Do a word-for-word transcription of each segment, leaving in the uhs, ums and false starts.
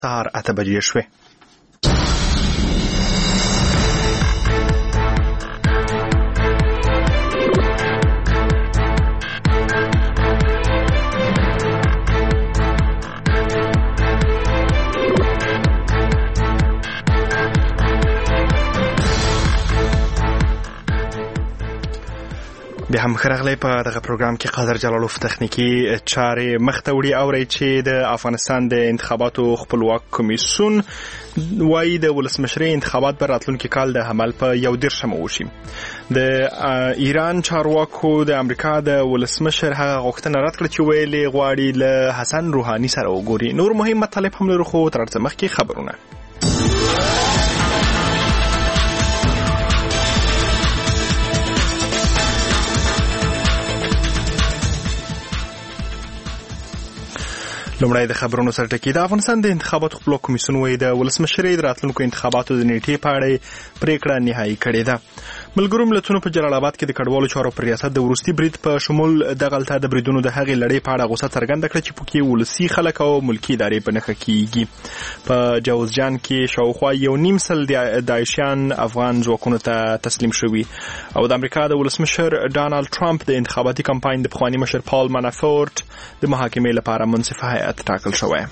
سهار اته بجې شوې. بیا هم خرغلی په دغه پروګرام کې قادر جلالوف تخنیکی چارې مخته وړي. اورئ چې د افغانستان د انتخاباتو خپلواک کمیسیون وایي د ولسمشرۍ انتخابات به راتلونکي کال د حمل په یو دېرشمه وشي. د ایران چارواکو د امریکا د ولسمشر هغه غوښتنه رد کړه چې ویلې غواړي له حسن روحاني سره وګوري. نور مهم مطالب هم لرو خو تر څه مخکې خبرونه. لومړی د خبرونو سره ټکی. د افغانستان د انتخاباتو خپلواک کمیسیون وایي د ولسمشرۍ د راتلونکو انتخاباتو د نیټې په اړه پریکړه نهایي کړې ده. ملګرو ملتونو په جلال آباد کې د کډوالو چارو پر ریاست د وروستي برید په شمول دغلته د بریدونو د هغې لړۍ په اړه غوسه څرګنده کړه چې پکې ولسي خلک او ملکي ادارې په نښه کیږي. په جوزجان کې شاوخوا یو نیم سل داعشیان افغان ځواکونو ته تسلیم شوي او د امریکا د ولسمشر ډانالډ ټرمپ د انتخاباتي کمپاین د پخواني مشر پال مانافورت د محاکمې لپاره منصف هیئت ټاکل شوی.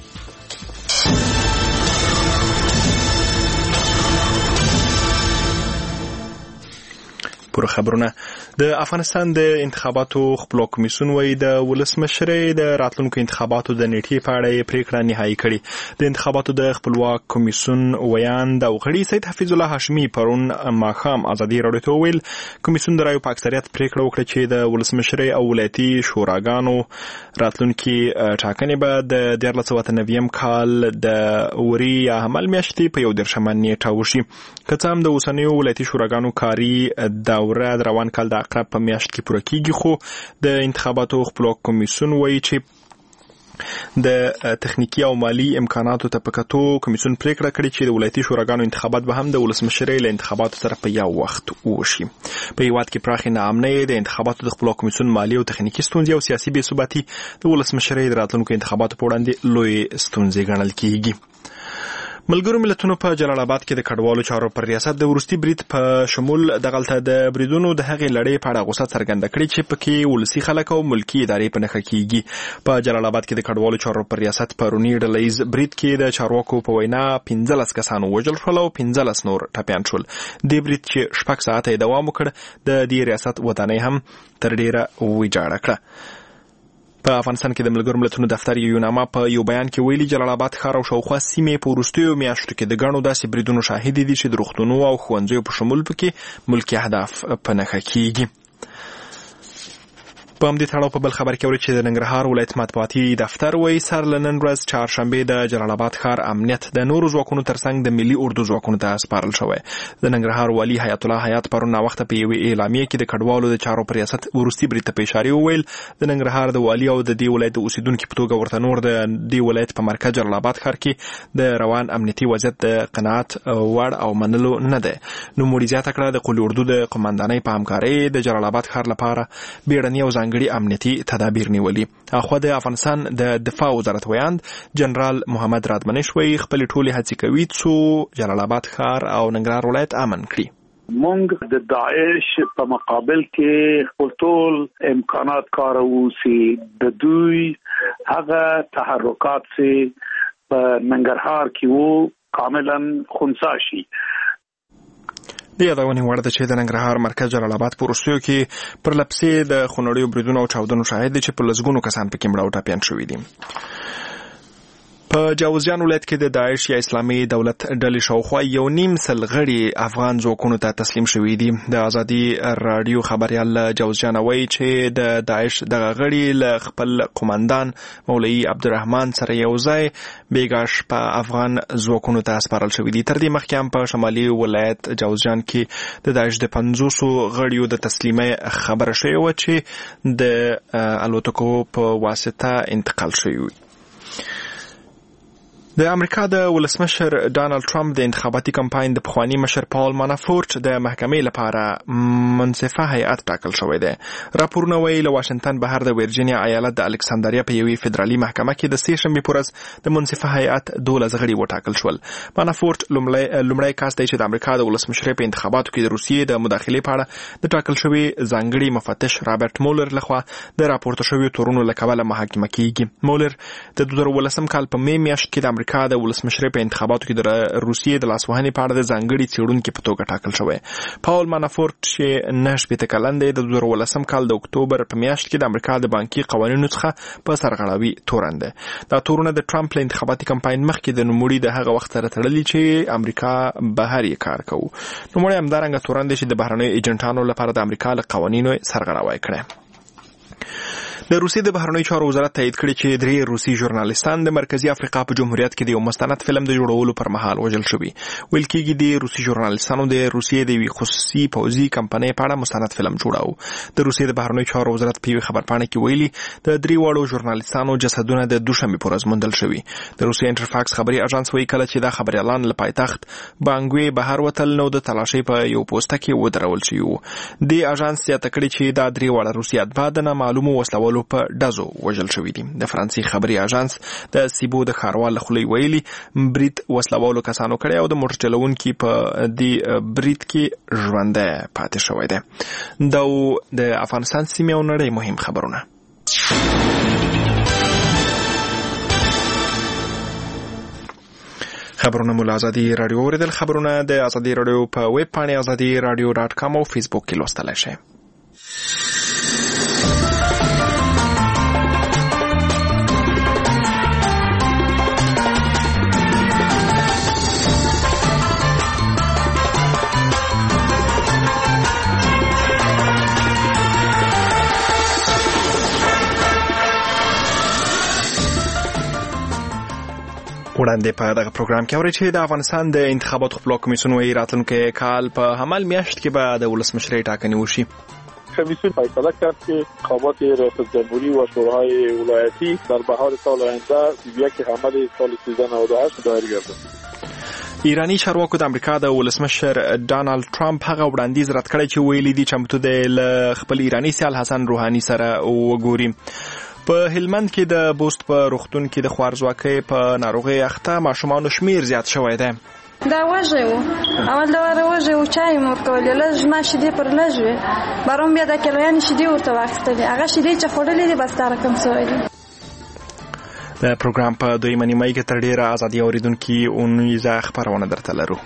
پوره خبرونه. د افغانستان د انتخاباتو خپلواک کمیسیون وایي د ولسمشرۍ د راتلونکو انتخاباتو د نیټې په اړه پریکړه نهایي کړې. د انتخاباتو د خپلواک کمیسیون ویاند او غړي سید حفیظ الله هاشمي پرون ماښام ازادي راډیو ته وویل کمیسیون د رایو په اکثریت پریکړه وکړه چې د ولسمشرۍ او ولایتي شوراګانو راتلونکي ټاکنې به د دیارلس سوه اته نوي کال د وري یا حمل میاشتې په یو دېرشمه نیټه وشي. که څه هم د اوسنیو ولایتي شوراګانو کاري دوره د روان کال د اقرب په میاشت کې پوره کیږي، خو د انتخاباتو خپلواک کمیسیون وایي چې د تخنیکی او مالی امکاناتو ته په کتو کمیسیون پریکړه کړې چې د ولایتي شوراګانو انتخابات به هم د ولسمشرۍ له انتخاباتو سره په یو وخت وشي. په هیواد کې پراخې ناامنۍ، د انتخاباتو د خپلواک کمیسیون مالی او تخنیکی ستونزې او سیاسي بې ثباتي د ولسمشرۍ د راتلونکو انتخاباتو په وړاندې لوی ستونزې ګڼل کیږي. ملګرو ملتونو په جلال آباد کې د کډوالو چارو پر ریاست د وروستي برید په شمول دغلته د بریدونو د هغې لړۍ په اړه غوسه څرګنده کړې چې پکې ولسي خلک او ملکي ادارې په نښه کیږي. په جلال آباد کې د کډوالو چارو پر ریاست پرونی ډلهییز برید کې د چارواکو په وینا پنځلس کسان ووژل شول او پنځلس نور ټپیان شول. دې برید چې شپږ ساعته یې دوام وکړ د دې ریاست ودانۍ هم تر ډیره ویجاړه کړه. په افغانستان کې د ملګرو ملتونو دفتر یو نامه په یو بیان کې ویلي جلال آباد ښار او شاوخوا سیمې په وروستیو میاشتو کې د ګڼو داسې بریدونو شاهدې دي چې د روغتونونو او ښوونځیو په شمول پکې ملکي اهداف په نښه کیږي. په همدې تړاو په بل خبر کې اورئ چې د ننګرهار ولایت مطبوعاتي دفتر وایي سر له نن ورځ چهارشنبې د جلال آباد ښار امنیت د نورو ځواکونو ترڅنګ د ملي اردو ځواکونو ته سپارل شوی. د ننګرهار والي حیات الله حیات پرون ناوخته په یوې اعلامیې کې د کډوالو د چارو په ریاست وروستي برید ته په اشارې وویل د ننګرهار د والي او د دې ولایت د اوسیدونکو په توګه ورته نور د دې ولایت په مرکز جلال آباد ښار کې د روان امنیتي وضعیت د قناعت وړ او منلو نه دی. نوموړي زیاته کړه د قول اردو د قماندانۍ په همکارۍ د جلال آباد ښار لپاره بیړني او ځانګړي امنیتي تدابیر نیولي. اخوا د افغانستان د دفاع وزارت ویاند جنرال محمد رادمنش وایي خپلې ټولې هڅې کوي څو جلال آباد ښار او ننګرهار ولایت امن کړي. مونږ د داعش په مقابل کې خپل ټول امکانات کاروو چې د دوی هغه تحرکات چې په ننګرهار کې وو کاملا خنثی شي. د یادونې وړ ده چې د ننګرهار مرکز جلال آباد په وروستیو کې پر لپسې د خونړیو بریدونو او چاودنو شاهد دي چې په لسګونو کسان پکې مړه او ټپیان شوي دي. په جوزجان ولایت کې د داعش یا اسلامي دولت ډلې شاوخوا یو نیم سل غړي افغان ځواکونو ته تسلیم شوي دي. د ازادي راډیو خبریال جوزجان وایي چې د داعش دغه غړي له خپل قومندان مولوي عبدالرحمن سره یو ځای بیګاش په افغان ځواکونو ته سپارل شوي دي. تر دې مخکې هم په شمالي ولایت جوزجان کې د داعش د پنځوسو غړیو د تسلیمۍ خبره شوې وه چې د الوتکو په واسطه انتقال شوي وي. د امریکا د ولسمشر ډانلډ ټرمپ د انتخاباتي کمپاین د پخوانی مشر پاول مانافورت د محکمې لپاره منصفه هیئت ټاکل شوی دی. راپورونه وایي له واشنگټن بهر د ویرجینیا ایالت د الکساندریا په یوې فدرالي محکمه کې د سې شنبې په ورځ د منصفه هیئت دولس غړي وټاکل شول. مانافورت لومړی کس دی چې د امریکا د ولسمشرۍ په انتخاباتو کې د روسیې د مداخلې په اړه د ټاکل شوي ځانګړي مفتش رابرټ مولر لخوا د راپورته شویو تورونو له کبله محاکمه کیږي. مولر د دوه زره ولسم کال په می میاشت کې د امریکا د ولسمشرۍ په انتخاباتو کې د روسیې د لاسوهنې په اړه د ځانګړي څېړونکي په توګه ټاکل شوی. پاول مانافورت چې نهه شپېته کلن دی د دوه زره ولسم کال د اکتوبر په میاشت کې د امریکا د بانکي قوانینو څخه په سرغړاوي تورن دی. دا تورونه د ټرمپ له انتخاباتي کمپاین مخکې د نوموړي د هغه وخت سره تړلي چې امریکا بهر یې کار کوي. نوموړی همدارنګه تورن دی چې د بهرنیو ایجنټانو لپاره د امریکا له قوانینو سرغړاوی کړی. د روسیې د بهرنیو چارو وزارت تایید کړی چې درې روسي ژورنالیستان د مرکزی افریقا په جمهوریت کې د یو مستند فلم د جوړولو پر مهال وژل شوي. ویل کېږي د روسي ژورنالیستانو د روسیې د یوې خصوصي پوځي کمپنۍ په اړه مستند فلم جوړاو. د روسیې د بهرنیو چارو وزارت په یوې خبرپاڼه کې ویلي د درې واړو ژورنالیستانو جسدونه د دوشنبې په ورځ موندل شوي. د روسیې انټرفاکس خبري اژانس وایي کله چې دا خبریالان له پایتخت بانګوي بهر وتل نو د تلاشۍ په یو پوسټه کې ودرول شوي وو. د اژانس زیاته کړې چې دا درې واړه روسي اتباع د نامعلومو وسلوالو په ډزو وژل شوي دي. د فرانسې خبري اژانس د سیبو د ښاروال له خولې ویلي برید وسلوالو کسانو کړی او د موټر چلوونکي په دې برید کې ژوندی پاتې شوی دی. دا د افغانستان سیمې او نړۍ مهم خبرونه. خبرونه مو له ازادي راډیو اوریدل. خبرونه د ازادي راډیو په ویب پاڼې ازادي راډیو ډاټ کام او فیسبوک کې لوستلی شئ. وړاندې په دغه پروګرام کې اورئ چې د افغانستان د انتخاباتو خپلواک کمیسیون وایي راتلونکی کال په همال میاشت کې به د ولسمشرۍ ټاکنې وشي. کمیسیون فیصله کرد که انتخابات ریاست جمهوری و شوراهای ولایتی در بهار سال آینده یک حمل سال سیزده نود و هشت دایر گردد. ایرانی چارواکو د امریکا د ولسمشر ډانلډ ټرمپ هغه وړاندیز رد کړی چې ویلي دي چمتو دی له خپل ایرانی سیال حسن روحاني سره وګوري. په هلمند کې د بوست په روغتون کې د خوارځواکۍ په ناروغۍ اخته ماشومانو شمیر زیات شوی دی. دا وږی و اول دا وږی و چای مې ورکولې لږ ما شیدې پر لږ وې بارون بیا د کیلویانې شیدې ورته واخیستلې هغه شیدې چې خوړلې دي بس دا رقم سوی دی. د پروګرام په دویمه نیمایي کې تر ډېره ازادي اورېدونکي اونیزه خپرونه درته لرو.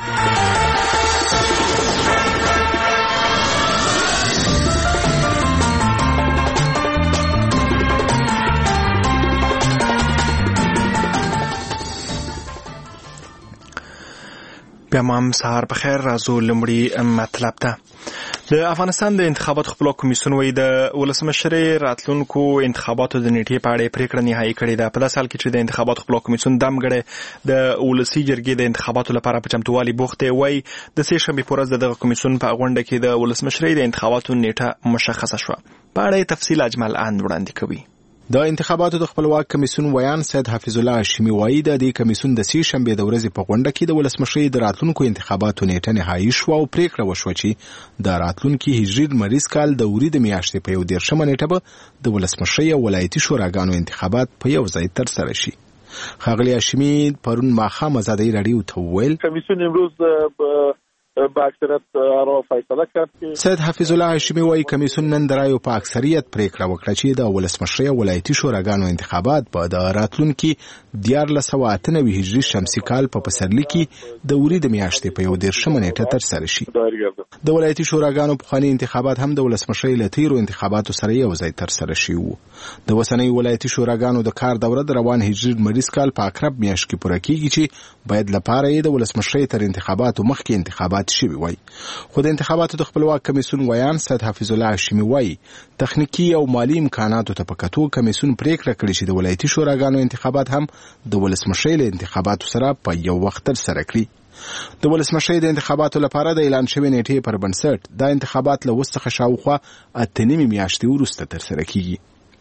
بیا هم سهار بخیر. راځو لومړی مطلب ته. د افغانستان د انتخاباتو خپلواک کمیسیون وایي د ولسمشرۍ راتلونکو انتخاباتو د نیټې په اړه پریکړه نهایي کړې ده. په داسې حال کې چې د انتخاباتو خپلواک کمیسیون دمګړی د ولسي جرګې د انتخاباتو لپاره په چمتووالي بوخت دی. وایي د سې شنبې په ورځ د دغه کمیسیون په غونډه کې د ولسمشرۍ د انتخاباتو نیټه مشخصه شوه. په اړه تفصیل اجمل اند وړاندې کوي. د انتخاباتو د خپلواک کمیسیون ویان سید حفیظ الله هاشمي وایي د دې کمیسیون د سې شنبې د ورځې په غونډه کې د ولسمشرۍ د راتلونکو انتخاباتو نیټه نهایي شوه او پریکړه وشوه چې د راتلونکي هجري لمریز کال د وریځ میاشتې په یو دېرشمه نیټه به د ولسمشرۍ او ولایتي شوراګانو انتخابات په یو ځای ترسره شي. ښاغلي هاشمي پرون ماښام ازادي راډیو ته وویل کمیسیون امروز با اکثریت را فیصله کرد که سید حفیظ الله هاشمي وایي کمیسیون نن د رایو په اکثریت پریکړه وکړه چې د ولسمشرۍ او ولایتي شوراګانو انتخابات په د راتلونکي دیارلس سوه اته نوي هجري شمسي کال په پسرلي کې د وریځ میاشتې په یو دېرشمه نیټه ترسره شي. د ولایتي شوراګانو پخواني انتخابات هم د ولسمشرۍ له تیرو انتخاباتو سره یو ځای ترسره شوي وو. د اوسنۍ ولایتي شوراګانو د کار دوره د روان هجري لمریز کال په اقرب میاشت کې پوره کیږي چې باید لپاره یې د ولسمشرۍ تر انتخاباتو مخکې انتخابات شوي وای. خو د انتخاباتو د خپلواک کمیسیون ویان سید حفیظ الله هاشمي وایي تخنیکی او مالی امکاناتو ته په کتو کمیسیون پریکړه کړې چې د ولایتي شوراګانو انتخابات هم د ولسمشرۍ له انتخاباتو سره په یو وخت ترسره کړي. د ولسمشرۍ د انتخاباتو لپاره د اعلان شوې نیټې پر بنسټ دا انتخابات له اوس څخه شاوخوا اته نیمې میاشتې وروسته ترسره کیږي.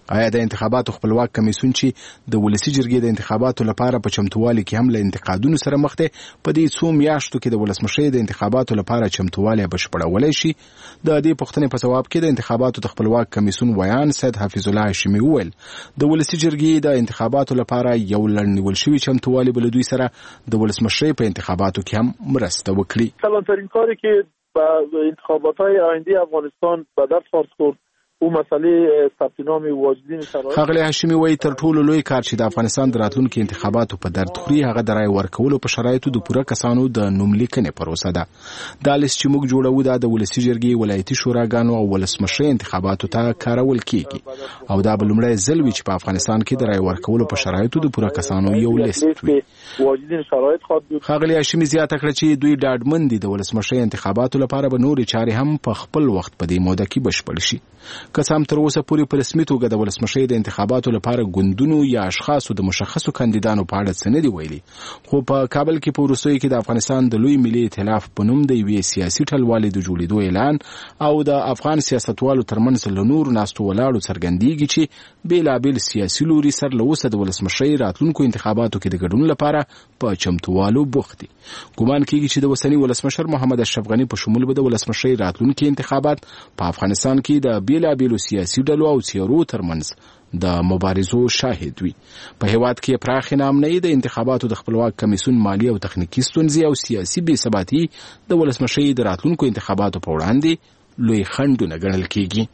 آیا د انتخاباتو خپلواک کمیسیون چې د ولسی جرګې د انتخاباتو لپاره په چمتووالي کې هم له انتقادونو سره مخ دی په دې څو میاشتو کې د ولسمشرۍ د انتخاباتو لپاره چمتووالی بشپړولی شي؟ د دې پوښتنې په ځواب کې د انتخاباتو د خپلواک کمیسیون ویان سید حفیظ الله هاشمي وویل د ولسی جرګې د انتخاباتو لپاره یو لړنیول شوی چمتووالی به له دوی سره د ولسمشرۍ په انتخاباتو کې هم مرسته وکړي. کلانترین کاری که با انتخابات‌های آینده افغانستان به دست خواست کرد او مسئله ثبت نام واجدین شرایط. ښاغلی هاشمي وایي تر ټولو لوی کار چې د افغانستان د راتلونکي انتخاباتو په درد خوري هغه د رای ورکولو په شرایطو د پوره کسانو د نوملیکنې پروسه ده. دا لیست چې موږ جوړوو دا د ولسي جرګې ولایتي شوراګانو او ولسمشرۍ انتخاباتو ته کارول کیږي او دا به لومړی ځل وي چې په افغانستان کې د رای ورکولو په شرایطو د پوره کسانو یو لیست وي. واجدین شرایط خواهد بود. ښاغلی هاشمي زیاته کړه چې دوی ډاډمن دي د ولسمشرۍ انتخاباتو لپاره به نورې چارې هم په خپل وخت په دې موده کې بشپړ شي. که څه هم تر اوسه پورې په رسمي توګه د ولسمشرۍ د انتخاباتو لپاره ګوندونو یا اشخاصو د مشخصو کاندیدانو په اړه څه نه دي ویلي، خو په کابل کې په وروستیو کې د افغانستان د لوی ملي ائتلاف په نوم د یوې سیاسي ټلوالې د جوړېدو اعلان او د افغان سیاستوالو ترمنځ له نورو ناستو ولاړو څرګندېږي چې بېلابېل سیاسي لوري سر له اوسه د ولسمشرۍ راتلونکو انتخاباتو کې د ګډون لپاره په چمتووالو بوخت دي. ګومان کېږي چې د اوسني ولسمشر محمد اشرف غني په شمول به د ولسمشرۍ راتلونکي انتخابات په افغانستان کې د بېلابېلو سیاسي ډلو او څېرو ترمنځ د مبارزو شاهد وي. په هیواد کې پراخې ناامنۍ د انتخاباتو د خپلواک کمیسیون مالي او تخنیکي ستونزې او سیاسي بې ثباتي د ولسمشرۍ د راتلونکو انتخاباتو په وړاندې لوی خنډونه ګڼل کېږي.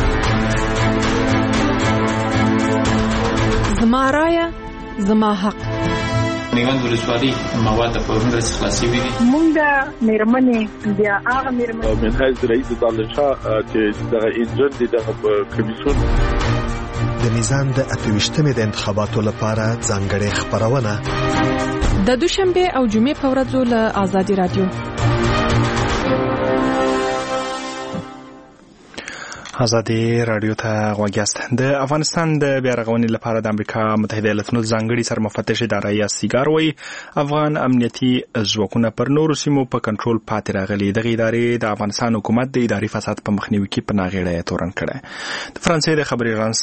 زما رایه زما حق. میوند ولسوالي مواد په ورنګ خلاصي وي. مونږ د میرمنې بیا هغه میرمنې من حیث رئیس دانشا چې د انجن د کمیسیون د میزان د اتويشتمې د انتخاباتو لپاره ځانګړې خبرونه د دوشنبه او جمعې په ورځو له آزادي رادیو. آزادي رادیو ته غوږ یاست. د افغانستان د بیا رغونې لپاره د امریکا متحده ایالاتونو ځانګړي سرمفتش اداره یا سیګار وایي افغان امنیتي ځواکونه پر نورو سیمو په کنټرول پاتې راغلي. دغه ادارې د افغانستان حکومت د اداري فساد په مخنیوي کې په ناغېړه تورن کړی. د فرانسې د خبري اژانس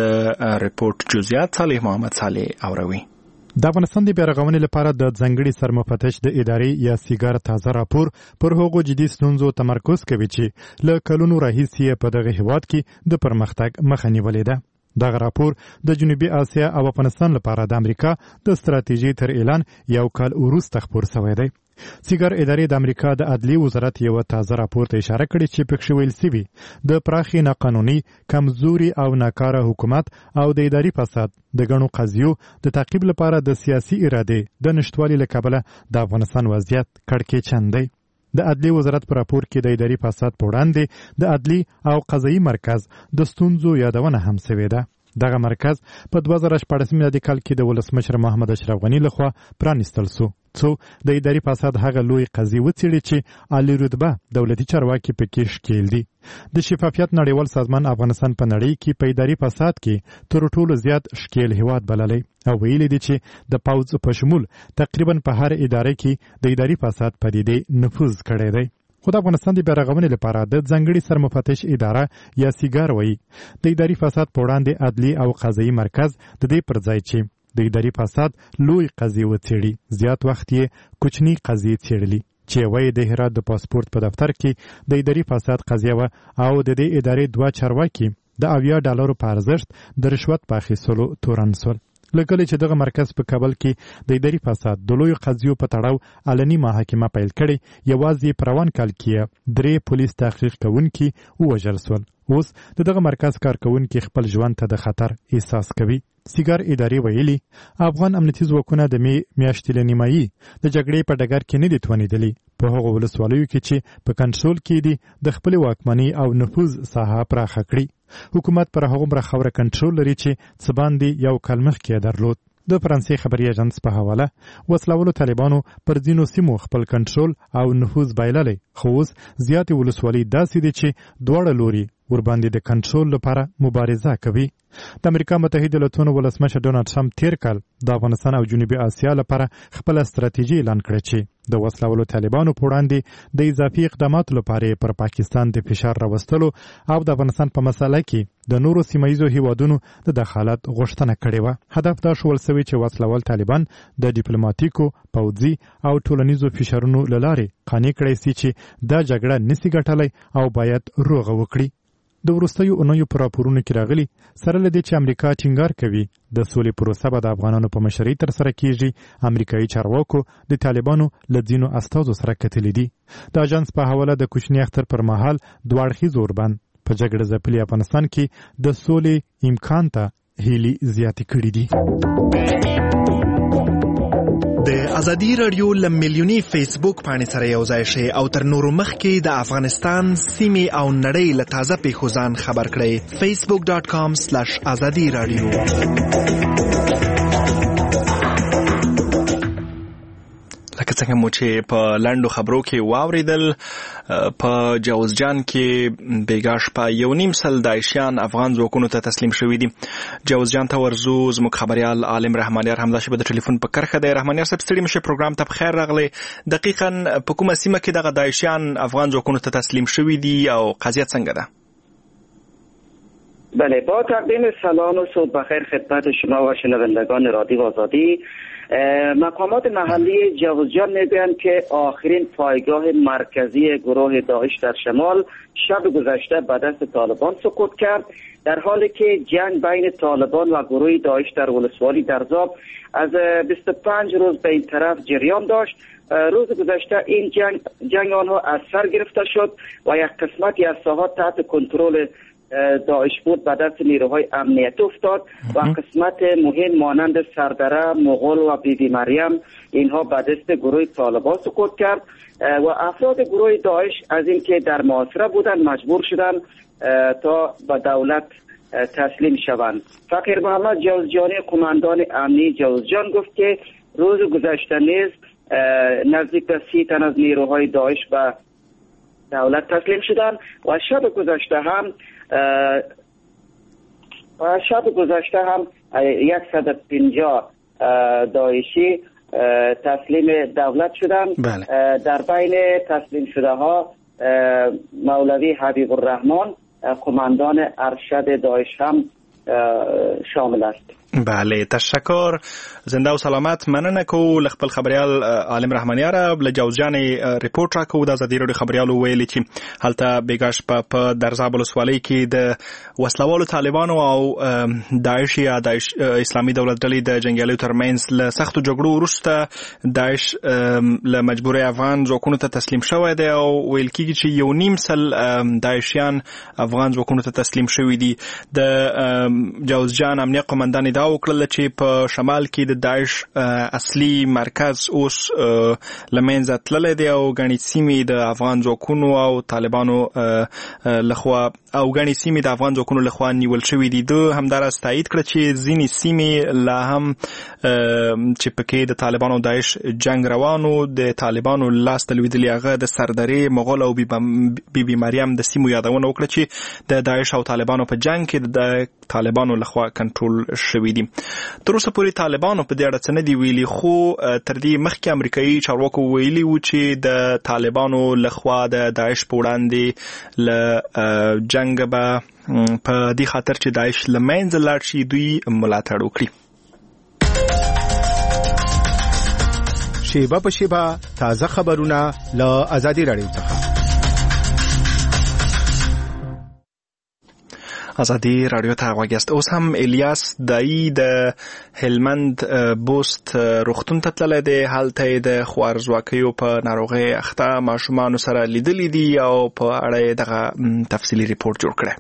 د ریپورت جزئیات صالح محمد صالح اوروي. د افغانستان د بیا رغونې لپاره د ځانګړي سرمفتش د ادارې یا سیګار تازه راپور پر هغو جدي ستونزو تمرکز کوي چې له کلونو راهیسې په دغه هیواد کې د پرمختګ مخه نیولې ده. دغه راپور د جنوبي اسیا او افغانستان لپاره د امریکا د ستراتیژي تر اعلان یو کال وروسته خپور شوی دی. سیګار ادارې د امریکا د عدلي وزارت یو تازه راپور ته اشاره کړې چې پکې ویل سوي د پراخي ناقانوني، کمزوري او ناکاره حکومت او د اداري فساد د غنو قضیو د تعقیب لپاره د سیاسي اراده د نشټوالي له کبله د افغانستان وضعیت کړکېچن دی. د عدلي وزارت په راپور کې د اداري فساد په وړاندې د عدلي او قضایي مرکز د ستونزو یادونه هم شوې ده. دغه مرکز په دوه زره شپاړس میلادي کال کې د ولسمشر محمد اشرف غني لخوا پرانیستل شو څو د اداري فساد هغه لوی قضیې وڅېړي چې عالی رتبه دولتي چارواکي پکې ښکېل دي. د شفافیت نړیوال سازمان افغانستان په نړۍ کې په اداري فساد کې تر ټولو زیات ښکېل هیواد بللی او ویلي دي چې د پوځ په شمول تقریبا په هر ادارې کې د اداري فساد پدیدې نفوذ کړی دی. خو د افغانستان د بیا رغونې لپاره د ځانګړي سرمفتش اداره یا سیګار وایي د اداري فساد په وړاندې عدلي او قضایي مرکز د دې پر ځای چې د اداري فساد لوی قضیې وڅېړي زیات وخت یې کوچني قضیې څېړلي چې یوه د هرات د پاسپورت په دفتر کې د اداري فساد قضیه وه او د دې ادارې دوه چارواکي د اویا ډالرو په ارزښت د رشوت په اخیستلو تورن شول. لکه چې دغه مرکز په کابل کې د اداري فساد د لویو قضیو په تړاو علني محاکمه پیل کړې یوازې په روان کال کې درې پولیس تحقیق کوونکي ووژل شول. اوس د دغه مرکز کارکوونکي خپل ژوند ته د خطر احساس کوي. سیګار ادارې ویلي افغان امنیتي ځواکونه د می میاشتې له نیمایي د جګړې په ډګر کې نه دي توانېدلي. په هغو ولسوالیو کې چې په کنټرول کې دي د خپلې واکمنۍ او نفوذ ساحه پراخه کړي. حکومت پر هغومره خاوره کنټرول لري چې څه باندې یو کال مخکې درلود. د فرانسې خبري اژانس په حواله وسلوالو طالبانو پر ځینو سیمو خپل کنټرول او نفوذ بایللی، خو اوس زیاتې ولسوالۍ داسې دي چې دواړه لوري ورباندې د کنټرول لپاره مبارزه کوي. د امریکا متحده ایالاتونو ولسمشر ډونالډ ټرمپ تیر کال د افغانستان او جنوبي اسیا لپاره خپل ستراتیژي اعلان کړه چې د وسلوالو طالبانو په وړاندې د اضافي اقداماتو لپاره پر پاکستان د فشار راوستلو او د افغانستان په مسله کې د نورو سیمایي هیوادونو د دخالت غوښتنه کړې و. هدف دا شول سوي چې وسلوال طالبان د ډیپلوماټیکو، پوځي او ټولنیزو فشارونو لارې قانع کړي سي چې دا جګړه نسی ګټلای او باید روغه وکړي. د وروستیو اونیو په راپورونو کې راغلي سره له دې چې امریکا ټینګار کوي د سولې پروسه به د افغانانو په مشرۍ ترسره کیږي، امریکایي چارواکو د طالبانو له ځینو استازو سره کتلي دي. د اژانس په حواله د کوچني اختر پر مهال دوه اړخیز اوربند په جګړه ځپلي افغانستان کې د سولې امکان ته هیلي زیاتې کړي دي. د ازادي رادیو ل میلیونی فیسبوک باندې سره یو ځای شي او تر نورو مخکې د افغانستان سیمې او نړۍ له تازه پیښو ځان خبر کړئ. فیسبوک ډاټ کام سلیش ازادي رادیو. لکه څنګه مو چې په لاندو خبرو کې واوریدل، په جوزجان کې بیګاش په یو نیم سل داعشیان افغان ځواکونو ته تسلیم شوي دي. جوزجان ته ورزو زموږ خبريال عالم رحمانیار همدا شپه د ټلیفون په کرخه دی. رحمانیار صاحب ستړي مشه پروګرام ته بخیر راغلی. دقیقاً په کومه سیمه کې دغه داعشیان افغان ځواکونو ته تسلیم شوي دي او قضیه څنګه ده؟ بله، با تقدیم سلام و صبح بخیر خدمت شما و شنوندگان رادیو آزادی. مقامات محلی جوزجان میگویند که آخرین پایگاه مرکزی گروه داعش در شمال شب گذشته به دست طالبان سقوط کرد، در حالی که جنگ بین طالبان و گروه داعش در ولسوالی درزاب از بیست و پنج روز به این طرف جریان داشت. روز گذشته این جنگ جنگ آنها از سر گرفته شد و یک قسمتی از ساحات تحت کنترل داعش بود به دست نیروهای امنیت افتاد و قسمت مهم مانند سردره، مغول و بیبی مریم اینها به دست گروه طالبان سقوط کرد و افراد گروه داعش از اینکه در محاصره بودند مجبور شدند تا به دولت تسلیم شوند. فقیر محمد جوزجانی قماندان امنی جوزجان گفت که روز گذشته نیز نزدیک به سی تن از نیروهای داعش به دولت تسلیم شدند و شب گذشته هم و شب گذشته هم صد و پنجاه داعشی تسلیم دولت شدند. بله. در بین تسلیم شده ها مولوی حبیب الرحمن قماندان ارشد داعش هم شامل است. بله، تشکر. زنده او سلامت. مننه کو ل خپل خبريال عالم رحمانیار له جوزجان ریپورت راکو د ازادي رادیو خبريال ویل چې هلته بیګاش په درزاب ولسوالۍ کې د وسلوالو طالبانو او داعش یا داعش اسلامي دولت ډلې د جنگیالیو ترمنځ له سختو جګړو وروسته داعش له مجبوري افغان ځواکونو ته تسلیم شوی دی او ویل کېږي چې یو نیم سل داعشیان افغان ځواکونو ته تسلیم شوي دي. د جوزجان امنیه قومندان دا وکړل چې په شمال کې د داعش اصلي مرکز اوس لمنځه تللی دی او غني سیمې د افغان ځواکونو او طالبانو لخوا او غني سیمې د افغان ځواکونو لخوا نیول شوې دي. دوی همداراز تایید کړ چې ځینې سیمې لا هم چې پکې د طالبانو او داعش جنگ روانو د طالبانو لاس ته لوېدلي هغه د سردرې، مغول او بیبي مریم د سیمو یادونه وکړه چې د داعش او طالبانو په جنگ کې د طالبانو لخوا کنټرول شوی دي. تر اوسه پورې طالبانو په دې اړه څه نه دی ویلي، خو تر دې مخکې امریکایي چارواکو ویلي و چې د طالبانو لخوا د داعش په وړاندې له جنګ به په دې خاطر چې داعش له منځه لاړ شي دوی ملاتړ وکړي. شیبه په شیبه تازه خبرونه له ازادي رادیو څخه. ازادي رادیو ته غوږیاست. اوس هم الیاس دایی د هلمند بوست روغتون ته تللی دی. هلته د خوارزواکیو په ناروغۍ اخته ماشومانو سره لیدلی دي او په اړه دغه تفصیلي ریپورت جوړ کړی.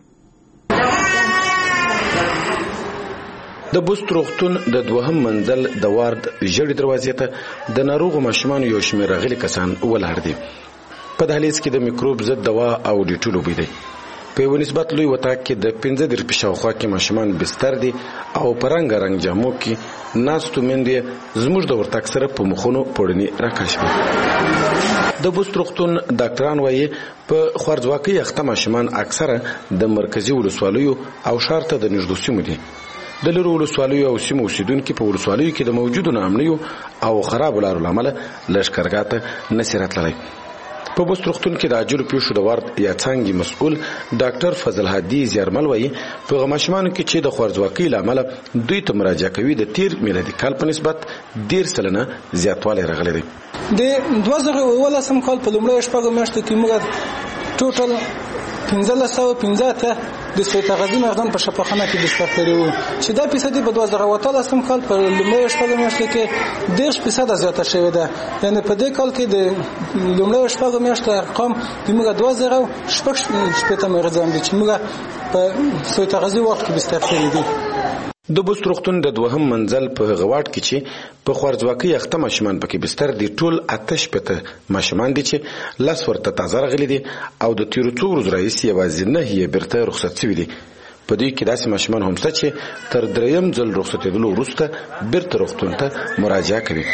د بوست روغتون د دوهم منزل د وارد ژړې دروازې ته د ناروغو ماشومانو یو شمېر راغلي کسان ولاړ دي. په دهلیز کې د میکروب ضد دوا او ډیټول وبې دی. په یو نسبت لوی وطاق کې د پنځه دېرش په شاوخوا کې ماشومان بستر دي او په رنګارنګ جامو کې ناستو میندې زموږ د ورتګ سره په مخونو پوړني راکشوي. د بوست روغتون ډاکټران وایي په خوارځواکۍ اخته ماشومان اکثره د مرکزي ولسوالیو او ښار ته د نږدې سیمو دي. د لرو ولسوالیو او سیمو اوسیدونکي په ولسوالیو کې د موجودو ناامنیو او خرابو لارو له امله لښکرګاه ته نشي راتللی. په بوست روغتون کې د عاجلو پیښو د وارد یا څانګې مسؤل ډاکټر فضل هادي زیارمل وایي په هغه ماشومانو کې چې د خوارځواکۍ له امله دوی ته مراجعه کوي د تیر میلادي کال په نسبت ډېر سلنه زیاتوالی راغلی دی. د دوه زره اوولسم کال په لومړیو شپږو میاشتو کې موږ ټوټل پنځلس سوه پنځه اتیا د سویتغذي مردان په شفاخانه کې بستر کړي وو چې دا فیصدي په دوه زره اتلسم کال په لومړیو شپږو میاشتو کې دېرش فیصده زیاته شوې ده. یعنې په دې کال کې د لومړیو شپږو میاشتو ارقام د موږ دوه زره شپږ شپېته مریضان دي چې موږ په سویتغذي وخت کې بستر کړي دي. د بوست روغتون د دوهم منزل په هغه واټ کې چې په خوارځواکۍ اخته ماشومان پکې بستر دي ټول اته شپېته ماشومان دي چې لس ورته تازه راغلي دي او د تیرو څو ورځو راهیسې یوازې نهه یې بیرته رخصت شوي دي. په دوی کې داسې ماشومان هم شته چې تر دریم ځل رخصتېدلو وروسته بیرته روغتون ته مراجعه کوي.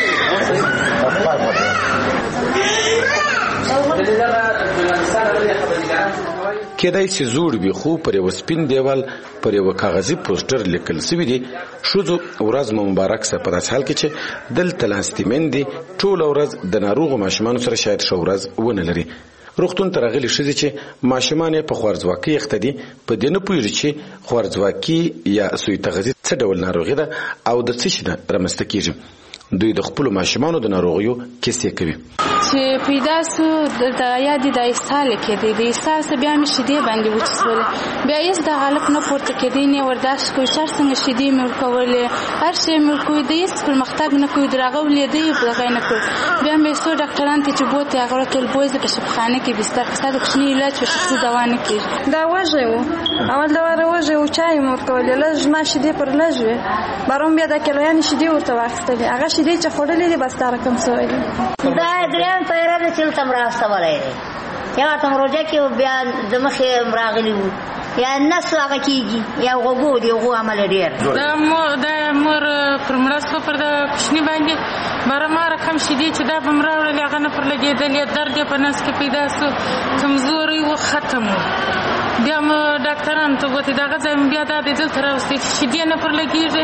کېدای شي زوړ وي خو پر یو سپین دیوال پر یو کاغذي پوسټر لیکل شوی دی ښځو ورځ مو مبارک سه. په داسې حال کې چې دلته لاستې میندې ټوله ورځ د ناروغو ماشومانو سره شاید ښه ورځ ونه لري. روغتون ته راغلي ښځې چې ماشومان یې په خوارځواکۍ اخته دي په دې نه پوهېږي چې خوارځواکي یا سوی تغذي څه ډول ناروغي ده او د څه شي نه رامنځته کېږي. دوی د خپلو ماشومانو د ناروغیو کیسې کوي. چې پیدا سو د یادې د اسهال کېدې د اسهال څخه بیا مې شیدې باندې وچسولې بیا هېڅ د حالت نه پورته کېدی نه ورداشت کوي چار څنګه شیدې مې ورکولې هر شی مې ورکوي د هېڅ پرمختګ نه کوي د هغه ولیدی دغه نه کوي. بیا مې څو ډاکټران ته چې بوتې هغه ټول بوځي په شفاخانه کې بستر کې ستا د کوچني علاج په شخصي دوا نه کېږي. دا وږی و اول د واره وږی و چای مې ورکولې لږ زما شیدې پر لږ وې بارون بیا د کیلویانې شیدې ورته واخیستلې هغه شیدې چې خوړلې دي بس دا رقم سوی دی. دا درېیم پیره د چلته م راستولی دی یا ورته م روژه کې بیا د مخې م راغلي وو یا نس هغه کېږي یا غوږو د هغو عمله ډېر د مور پر مړه سوه پر د کوچني باندې بارما رقم شیدې چې دا به م راوړلې هغه نه پر لګېدلې درد یې په نس کې پیدا سو کمزوری و ختم و بیا م ډاکټرانو ته بوتې دغه ځای م بیا دا دی دلته راوستې چې شیدې نه پر لګېږي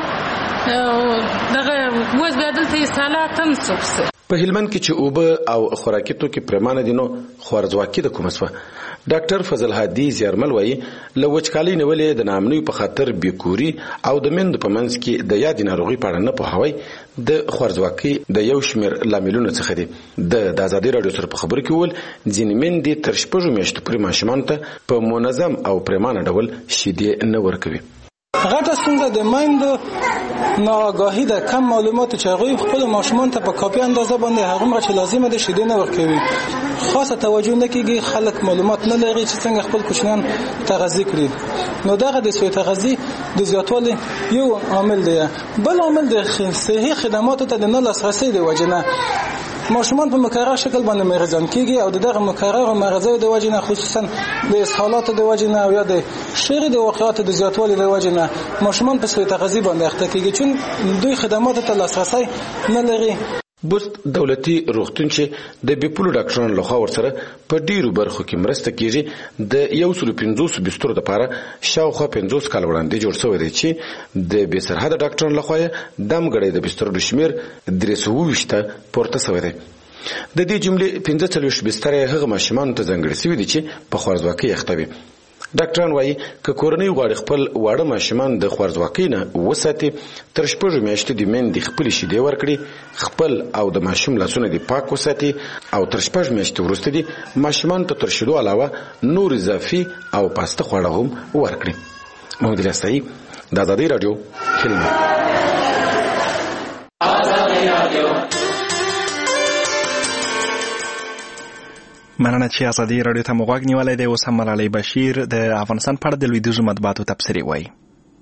دغه اوس بیا دلته اسهالات هم څوک سه. په هلمند کې چې اوبه او خوراکي توکي پرېمانه دي نو خوارځواکي د کومه سوه. ډاکټر فضل هادي زیارمل وایي له وچکالۍ نیولې د ناامنیو په خاطر بېکوري او د میندو په منځ کې د یادې ناروغۍ په اړه نه پوهاوی د خوارځواکۍ د یو شمېر لاملونو څخه دي. د ازادۍ راډیو سره په خبرو کې وویل ځینې میندې تر شپږو میاشتو پورې ماشومانو ته په منظم او پرېمانه ډول شیدې نه ورکوي. غټه ستونزه د میندو ناآگاهي ده، کم معلومات چې هغوی خپل ماشومان ته په کافي اندازه باندې هغومره چې لازمه ده شیدې نه ورکوي. خاصه توجه نه کېږي، خلک معلومات نه لري چې څنګه خپل کوچنیان تغذیه کړي. نو دغه د سوی تغذیه د زیاتوالي یو عامل دی. بل عامل د صحي خدماتو ته د نه لاسرسي د وجې نه ماشومان په مکرر شکل باندې مریضان کیږي او دغه مکرر مرضیو د وجې نه خصوصا د اسهالاتو د وجې نه او یا د شری د واقعاتو د زیاتوالي د وجې نه ماشومان په سوی تغذیه باندې اخته کیږي چون دوی خدماتو ته لاسرسي نه لري. بوست دولتي روغتون چې د بیپولو ډاکټرانو لخوا ورسره په ډیرو برخو کې مرسته کیږي د یو سل پنځوس بسترو لپاره شاوخوا پنځوس کال وړاندې جوړ شوی دی چې د بې سرحده ډاکټرانو لخوا دم غړی د بسترو د شمیر درې سوه ویشته پورته شوی دی. د دې جملې پنځه څلوېښت بسترې هغه ماشومانو ته ځانګړي شوي دي چې په خوارځواکۍ اخته وي. ډاکټران وایي که کورنۍ غواړي خپل واړه ماشومان د خوارځواکۍ نه وساتي، تر شپږو میاشتو د میندې خپلې شیدې ورکړي، خپل او د ماشوم لاسونه دې پاک وساتي او تر شپږ میاشتې وروسته دې ماشومانو ته تر شیدو علاوه نور اضافي او پاسته خواړه هم ورکړي. محمد الیاس د ازادۍ راډیو هلمند. مننه چې ازادۍ راډیو ته مو غوږ نیولی دی. اوس هم ملالۍ بشیر د افغانستان په اړه د لویدیځو مطبوعاتو تبصرې وایي.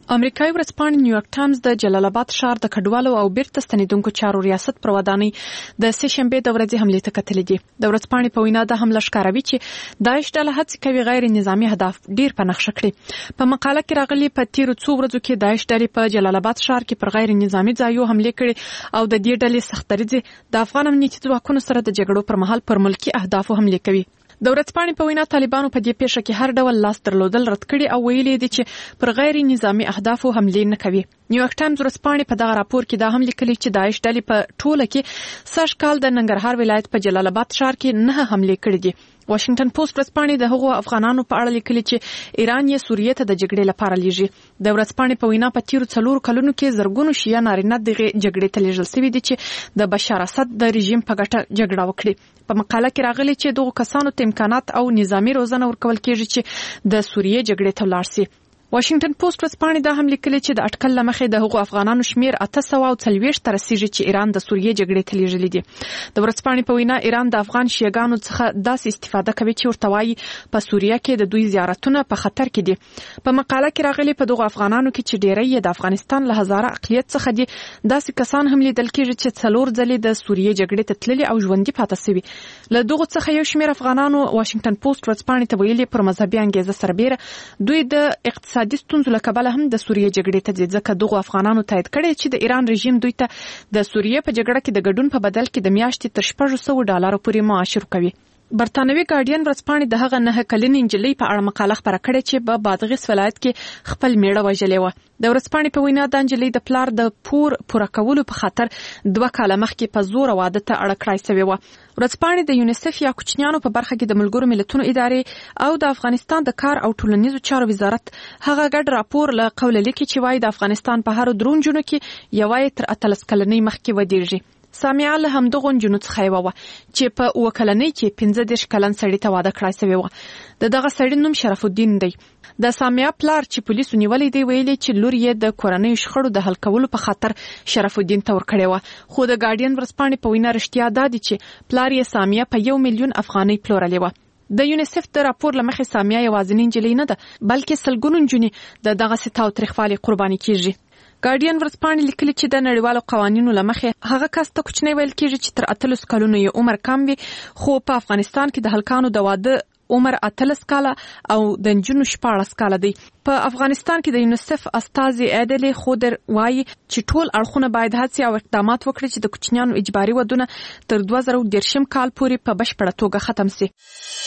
امریکایي ورځپاڼې نیویارک ټایمز د جلال آباد ښار د کډوالو او بیرته ستنیدونکو چارو ریاست پر ودانۍ د سه شنبې د ورځې حملې ته کتلې دي. د ورځپاڼې په وینا د حمله ښکاروي چې داعش ډله هڅې کوي غیر نظامي اهداف ډیر په نقشه کړي. په مقاله کې راغلي په تیرو څو ورځو کې داعش ډلې په جلال آباد ښار کې پر غیر نظامي ځایونو حملې کړي او د دې ډلې سختدریځ د افغان امنیتي ځواکونو سره د جګړو پر مهال پر ملکی اهدافو حملې کوي. د ورځپاڼې په وینا طالبانو په دې پیښه کې هر ډول لاس درلودل رد کړي او ویلي دي چې پر غیر نظامي اهدافو حملې نه کوي. نیویارک ټایمز ورځپاڼې په دغه راپور کې دا هم لیکلي چې داعش ډلې په ټوله کې سږ کال د ننګرهار ولایت په جلال آباد ښار کې نه حملې کړې دي. واشنگټن پوسټ ورځپاڼې د هغو افغانانو په اړه لیکلي چې ایران یې سوریې ته د جګړې لپاره لیږي. د ورځپاڼې په وینا په تیرو څلورو کلونو کې زرګونو شیعه نارینه دغه جګړې ته لیږل شوي دي چې د بشار اسد د رژیم په ګټه جګړه وکړي. په مقاله کې راغلي چې دغه کسانو ته امکانات او نظامی روزنه ورکول کېږي چې د سوریې جګړې ته ولاړ شي. واشنگټن پوسټ ورځپاڼې دا هم لیکلي چې د اټکل لمخې د هغو افغانانو شمیر اته سوه او څلوېښت ته رسیږي چې ایران د سوریې جګړې ته لیږلي دي. د ورځپاڼې په وینا ایران د افغان شیعهګانو څخه داسې استفاده کوي چې ورته وایي په سوریه کې د دوی زیارتونه په خطر کې دي. په مقاله کې راغلي په دغو افغانانو کې چې ډیری یې د افغانستان له هزاره اقلیت څخه دي داسې کسان هم لیدل کېږي چې څلور ځلې د سوریې جګړې ته تللي او ژوندي پاتې شوي. له دغو څخه یو شمیر افغانانو واشنگټن پوسټ ورځپاڼې ته ویلي پر مذهبي انګیزه سربېره دوی د اقتصادي ستونزو له کبله هم د سوریې جګړې ته ځي ځکه دغو افغانانو تایید کړی چې د ایران رژیم دوی ته د سوریې په جګړه کې د ګډون په بدل کې د میاشتې تر شپږ سوه ډالرو پورې معاش ورکوي. برتانوي ګارډین ورځپاڼې د هغه نه کلنې نجلۍ په اړه مقاله خپره کړې چې په بادغیس ولایت کې خپل میړه وژلې وه. د ورځپاڼې په وینا د نجلۍ د پلار د پور پوره کولو په خاطر دوه کاله مخکې په زور واده ته اړه کړای شوې وه. ورځپاڼې د یونیسف یا کوچنیانو په برخه کې د ملګرو ملتونو ادارې او د افغانستان د کار او ټولنیزو چارو وزارت هغه ګډ راپور له قوله لیکي چې وایي د افغانستان په هر درون جنو کې یوه تر اتلس کلنۍ مخکې ودیږي. سامیه له همدغو نجونو څخه یوه وه چې په اووه کلنۍ کې پنځه دېرش کلن سړي ته واده کړای شوې وه. د دغه سړي نوم شرف الدین دی. د سامیه پلار چې پولیسو نیولی دی ویلي چې لور یې د کورنیو شخړو د حل کولو په خاطر شرف الدین ته ورکړې وه. خو د ګارډین ورځپاڼې په وینا رښتیا دا دي چې پلار یې سامیه په یو میلیون افغانۍ پلورلې وه. د یونیسف د راپور له مخې سامیه یوازینۍ نجلۍ نه ده بلکې سلګونو نجونې د دغسې تاوتریخوالي قرباني کېږي. ګارډین ورځپاڼې لیکلي چې د نړیوالو قوانینو له مخې هغه کس ته کوچنی ویل کېږي چې تر اتلس کلونو یې عمر کم وي، خو په افغانستان کې د هلکانو د واده عمر اتلس کاله او د نجونو شپاړس کاله دی. په افغانستان کې د یونیسف استازي عادل خودر وایي چې ټول اړخونه باید هڅې او اقدامات وکړي چې د کوچنیانو اجباري ودونه تر دوه زره دېرشم کال پورې په بشپړه توګه ختم شي.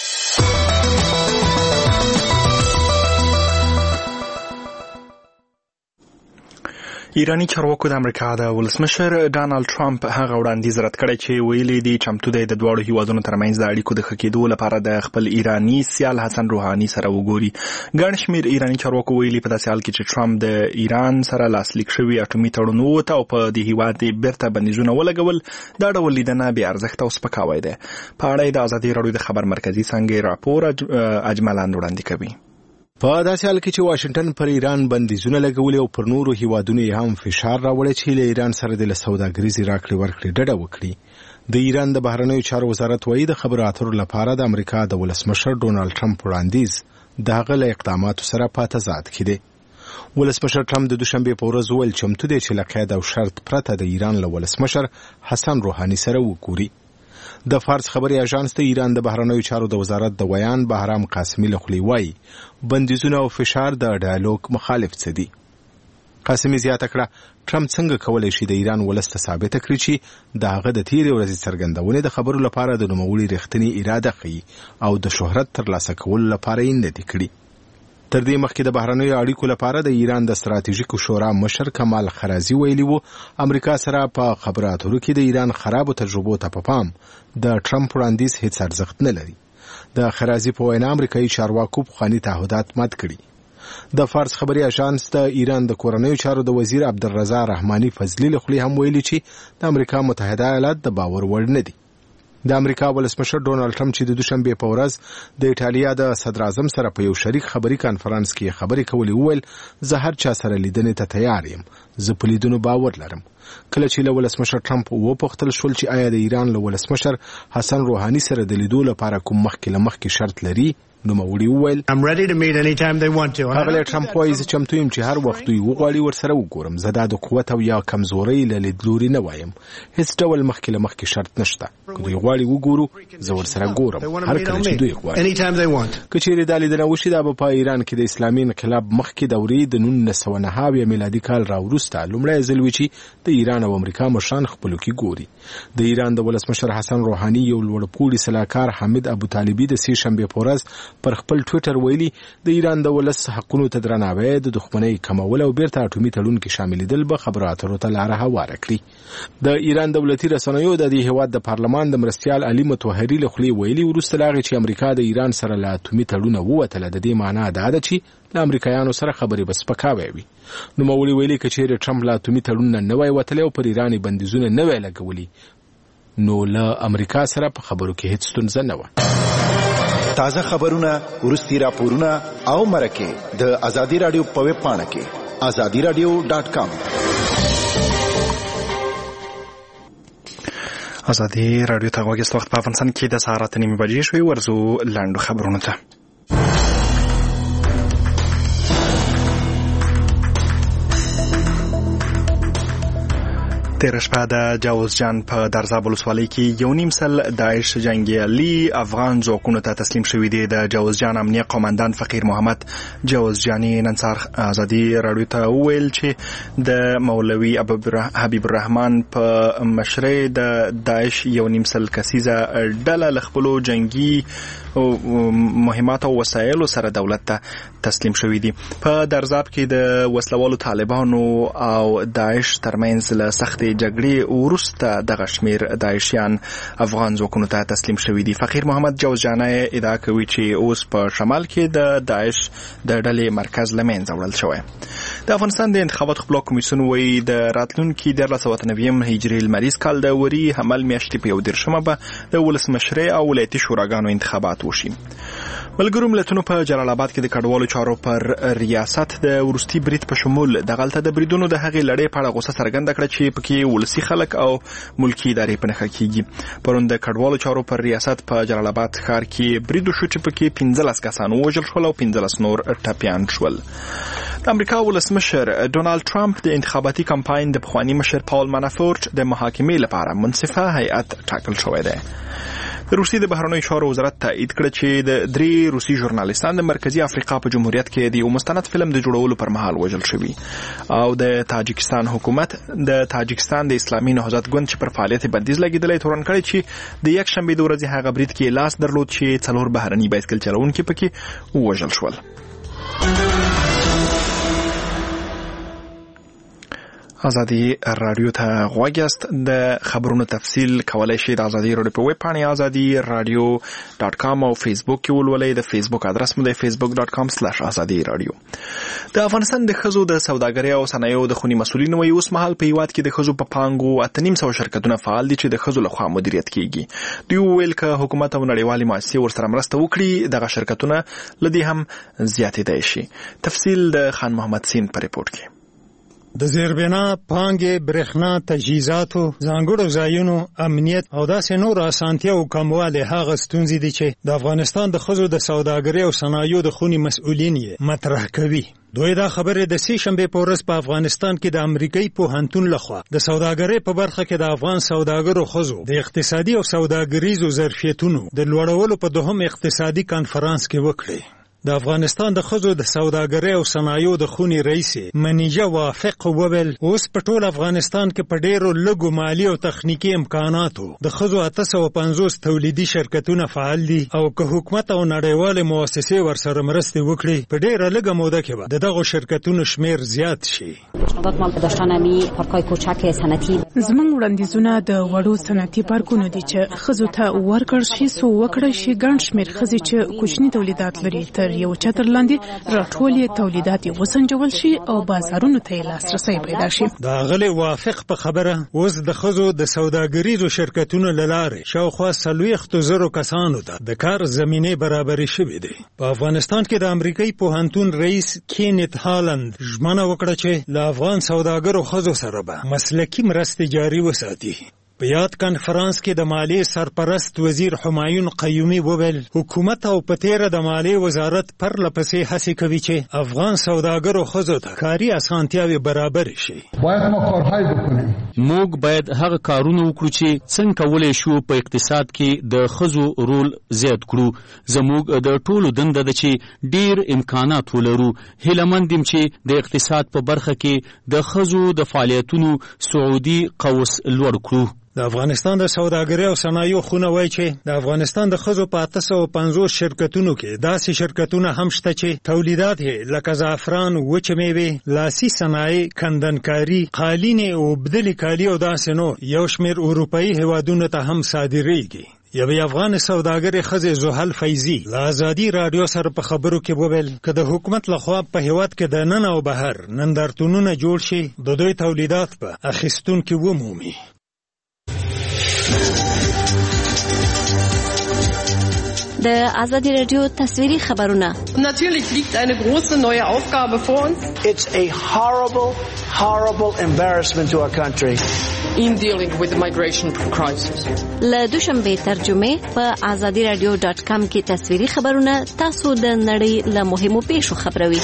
ایرانی چارواکو د امریکا د ولسمشر ډانلډ ټرمپ هغه وړاندیز رد کړی چې ویلي دي چمتو دی د دواړو هیوادونو ترمنځ د اړیکو د ښه کېدو لپاره د خپل ایرانی سیال حسن روحاني سره وګوري. ګڼ شمېر ایرانی چارواکو ویلي په داسې حال کې چې ټرمپ د ایران سره لاسلیک شوي اټومي تړون ووته او په دې هیواد یې بیرته بندیزونه ولګول، دا ډول لیدنه بې ارزښته او سپکاوی دی. په اړه یې د ازادي راډیو د خبر مرکزي څانګې راپور اجملاند وړاندې کوي. په داسې حال کې چې واشنگټن پر ایران بندیزونه لګولي او پر نورو هیوادونو یې هم فشار راوړی چې له ایران سره د سوداګریزې راکړې ورکړې ډډه وکړي. د ایران د بهرنیو چارو وزارت وایي د خبرو اترو لپاره د امریکا د ولسمشر ډونالډ ټرمپ وړاندیز د هغه له اقداماتو سره په تضاد کې دی. ولسمشر ټرمپ د دوشنبې په ورځ وویل چمتو دی چې له قید او شرط پرته د ایران له ولسمشر حسن روحاني سره وګوري. د فارس خبري اژانس د ایران د بهرنیو چارو د وزارت د ویان بهرام قاسمي له خولې وایي بندیزونه او فشار د ډایالوګ مخالف څه دي. قاسمي زیاته کړه ټرمپ څنګه کولی شي د ایران ولس ته ثابته کړي چې د هغه د تیرې ورځې څرګندونې د خبرو لپاره د نوموړي رښتینې اراده ښیي او د شهرت ترلاسه کولو لپاره یې نه دي کړي. تر دې مخکې د بهرنیو اړیکو لپاره د ایران د ستراتیژیکو شورا مشر کمال خرازي ویلي وو امریکا سره په خبرو اترو کې د ایران خرابو تجربو ته په پام د ټرمپ وړاندیز هیڅ ارزښت نه لري. د خرازي په وینا امریکایي چارواکو پخواني تعهدات مات کړي. د فارس خبري اژانس د ایران د کورنیو چارو د وزیر عبدالرضا رحماني فضلي له خولې هم ویلي چې د امریکا متحده ایالات د باور وړ نه دي. د امریکا ولسمشر ډونالډ ټرمپ چې د دوشنبې په ورځ د ایټالیا د صدر اعظم سره په یو شریک خبري کانفرنس کې خبرې کولې وویل زه هر چا سره لیدنې ته تیار یم، زه په لیدنو باور لرم. کله چې له ولسمشر ټرمپ وپوښتل شول چې آیا د ایران له ولسمشر حسن روحاني سره د لیدو لپاره کوم مخکې له مخکې شرط لري، نوموړي وویل هغه ټرمپ وایي چې چمتو یم چې هر وخت دوی وغواړي ورسره وګورم. زه دا د قوت او یا کمزورۍ له لیدلوري نه وایم. هیڅ ډول مخکې له مخکې شرط نشته. که دوی غواړي وګورو زه ورسره ګورم هر کله چې دوی غواړي. که چیرې دا لیدنه وشي دا به په ایران کې د اسلامي انقلاب مخکې دورې د نولس سوه نهه اویا میلادي کال راوروسته لومړی ځل وي چې د ایران او امریکا مشران خپلو کې ګوري. د ایران د ولسمشر حسن روحاني یو لوړپوړي سلاکار حامد ابوطالبي د سې شنبې په ورځ پر خپل ټویټر ویلي د ایران د ولس حقونو ته درناوی د دښمنۍ کمول او بیرته اټومي تړون کې شاملېدل به خبرو اترو ته لاره هواره کړي. د ایران دولتي رسنیو د دې هیواد د پارلمان د مرستیال علي مطهري له خولې ویلي وروسته له هغې چې امریکا د ایران سره له اټومي تړونه ووتله د دې معنا دا ده چې له امریکایانو سره خبرې به سپکاوی وي. نوموړي ویلي که چیرې ټرمپ له اټومي تړون نه نه وای وتلی او پر ایران یې بندیزونه نه وای لګولي نو له امریکا سره په خبرو کې هیڅ ستونزه نه وه. تازه خبرونه، وروستي راپورونه او مرکې د ازادي راډیو په ویب پاڼه کې ازادي راډیو ډاټ کام. ازادي راډیو ته غوږ وخت په افغانستان کې د سهار اته نیمې بجې شوې. ورځو لاندو خبرونو ته. تیر شپه د جوزجان په درزاب ولسوالۍ کې یو نیم سل داعش جنګیالي افغان ځواکونو ته تسلیم شوي دي. د جوزجان امنیه قومندان فقیر محمد جوزجاني نن سهار ازادي راډیو ته وویل چې د مولوي حبیب الرحمن په مشرۍ د داعش یو نیم سل کسیزه ډله له خپلو جنګي مهمات او وسایلو سره دولت ته تسلیم شوي دي. په درزاب کې د وسلوالو طالبانو او داعش ترمنځ له سختې جګړې وروسته دغه شمیر داعشیان افغان ځواکونو ته تسلیم شوي دي. فقیر محمد جوزجانی ادعا کوي چې اوس په شمال کې د داعش د ډلې مرکز له منځه وړل شوی. د افغانستان د انتخاباتو خپلواک کمیسیون وایي د راتلونکي دیارلس سوه اته نوي هجري لمریز کال د وري حمل میاشتې په یو دېرشمه به د ولسمشرۍ او ولایتي شوراګانو انتخابات وشي. ملګرو ملتونو په جلال آباد کې د کډوالو چارو پر ریاست د وروستي برید په شمول د غلطه د بریدونو د هغې لړۍ په اړه غوسه څرګنده کړه چې پکې ولسي خلک او ملکي ادارې په نښه کیږي. پرون د کډوالو چارو پر ریاست په جلال آباد ښار کې برید وشو چې پکې پنځلس کسان ووژل شول او پنځلس نور ټپیان شول. د امریکا ولسمشر ډونالد ټرمپ د انتخاباتي کمپاین د پخواني مشر پاول مانافورت د محاکمې لپاره منصفه هیئت ټاکل شوی دی. د روسیې د بهرنیو چارو وزارت تایید کړ چې د درې روسي ژورنالیستان د مرکزی افریقا په جمهوریت کې د یو مستند فلم د جوړولو پر مهال وژل شوي او د تاجکستان حکومت د تاجکستان د اسلامي نهضت ګوند چې پر فعالیت بندیز لګېدلی تورن کړی چې د یک شنبې د ورځې هغه برید کې لاس درلود چې څلور بهرني بایسکل چلونکي پکې ووژل شول. ازادي راډیو ته غوږ یاست. د خبرونو تفصیل کولای شئ د ازادي راډیو په ویب پاڼه ازادي راډیو ډاټ کام او فیسبوک کې ولولئ. د فیسبوک ادرس مو د فیسبوک ډاټ کام سلاش ازادي راډیو. د افغانستان د ښځو د سوداګرۍ او صنایعو د خوني مسؤلین وایي اوس مهال په هیواد کې د ښځو په پانګو اته نیم سوه شرکتونه فعال دي چې د ښځو لخوا مدیریت کیږي. دوی وویل که حکومت او نړیوالې مؤسسې ورسره مرسته وکړي دغه شرکتونه له دې هم زیاتېدای شي. تفصیل د خان محمد سین په ریپورت کې. د زیربنا، پانګې، برېښنا، تجهیزاتو، ځانګړو ځایونو، امنیت او داسې نور اسانتیاو کموالی هغه ستونزې دي چې د افغانستان د ښځو د سوداګرۍ او صنایعو د خونې مسؤلین یې مطرح کوي. دوی دا خبرې د سې شنبې په ورځ په افغانستان کې د امریکایي پوهنتون لخوا د سوداګرۍ په برخه کې د افغان سوداګرو ښځو د اقتصادي او سوداګریزو ظرفیتونو د لوړولو په دوهم اقتصادي کانفرانس کې وکړي. د افغانستان د ښځو د سوداګرۍ او صنایعو د خونې رئیس منیجه وافق وویل اوس په ټول افغانستان کې په ډېرو لږو مالي او تخنیکي امکاناتو د ښځو اته سوه پنځوس تولیدي شرکتونه فعال دي او که حکومت او نړیوالې مؤسسې ورسره مرستې وکړي په ډېره لږه موده کې به د دغو شرکتونو شمیر زیات شي. زموږ وړاندیزونه د وړو صنعتي پارکونو دي چې ښځو ته ورکړل شي څو وکړی شي ګڼ شمېر ښځې چې کوچني تولیدات لري تر یو چتر لاندې راټول یې تولیدات یې وسنجول شي او بازارونو ته یې لاسرسی پیدا شي. د اغلې وافق په خبره اوس د ښځو د سوداګریزو شرکتونو له لارې شاوخوا څلوېښتو زرو کسانو ته د کار زمینې برابرې شوې دي. په افغانستان کې د امریکایي پوهنتون رئیس کینت هالند ژمنه وکړه چې له افغان سوداګرو ښځو سره به مسلکي مرستې جاري وساتي. په یاد کانفرنس کې د مالیې سرپرست وزیر همایون قیومي وویل حکومت او په تیره د مالیې وزارت پرله پسې هڅې کوي چې افغان سوداګرو ښځو ته کاري اسانتیاوې برابر شي. باید ما کارهای بکنیم. موږ باید هغه کارونه وکړو چې څنګه کولی شو په اقتصاد کې د ښځو رول زیات کړو. زموږ د ټولو دنده ده چې ډیر امکانات ولرو. هیله مند یم چې د اقتصاد په برخه کې د ښځو د فعالیتونو سعودي قوس لوړ کړو. د افغانستان د سوداګرۍ او صنایعو خونه وایي چې د افغانستان د ښځو په اته سوه پنځوس شرکتونو کې داسې شرکتونه هم شته چې تولیدات یې لکه زعفران، وچې میوې، لاسي صنایع، کندنکاري، قالینې، اوبدلي کالي او داسې نور یو شمېر اروپایي هیوادونو ته هم صادریږي. یوې افغان سوداګرې ښځې زحل فیضي له ازادي راډیو سره په خبرو کې وویل که د حکومت لخوا په هیواد کې د نن او بهر نندارتونونه جوړ شي د دوی تولیدات به اخیستونکي ومومي. د ازادي رادیو تصویري خبرونه. Natürlich liegt eine große neue Aufgabe vor uns. It's a horrible, horrible embarrassment to our country. In dealing with the migration crisis. له دوشنبه ترجمه په azadi radio dot com کې تصویري خبرونه تاسو د نړۍ له مهمو پیښو خبروي.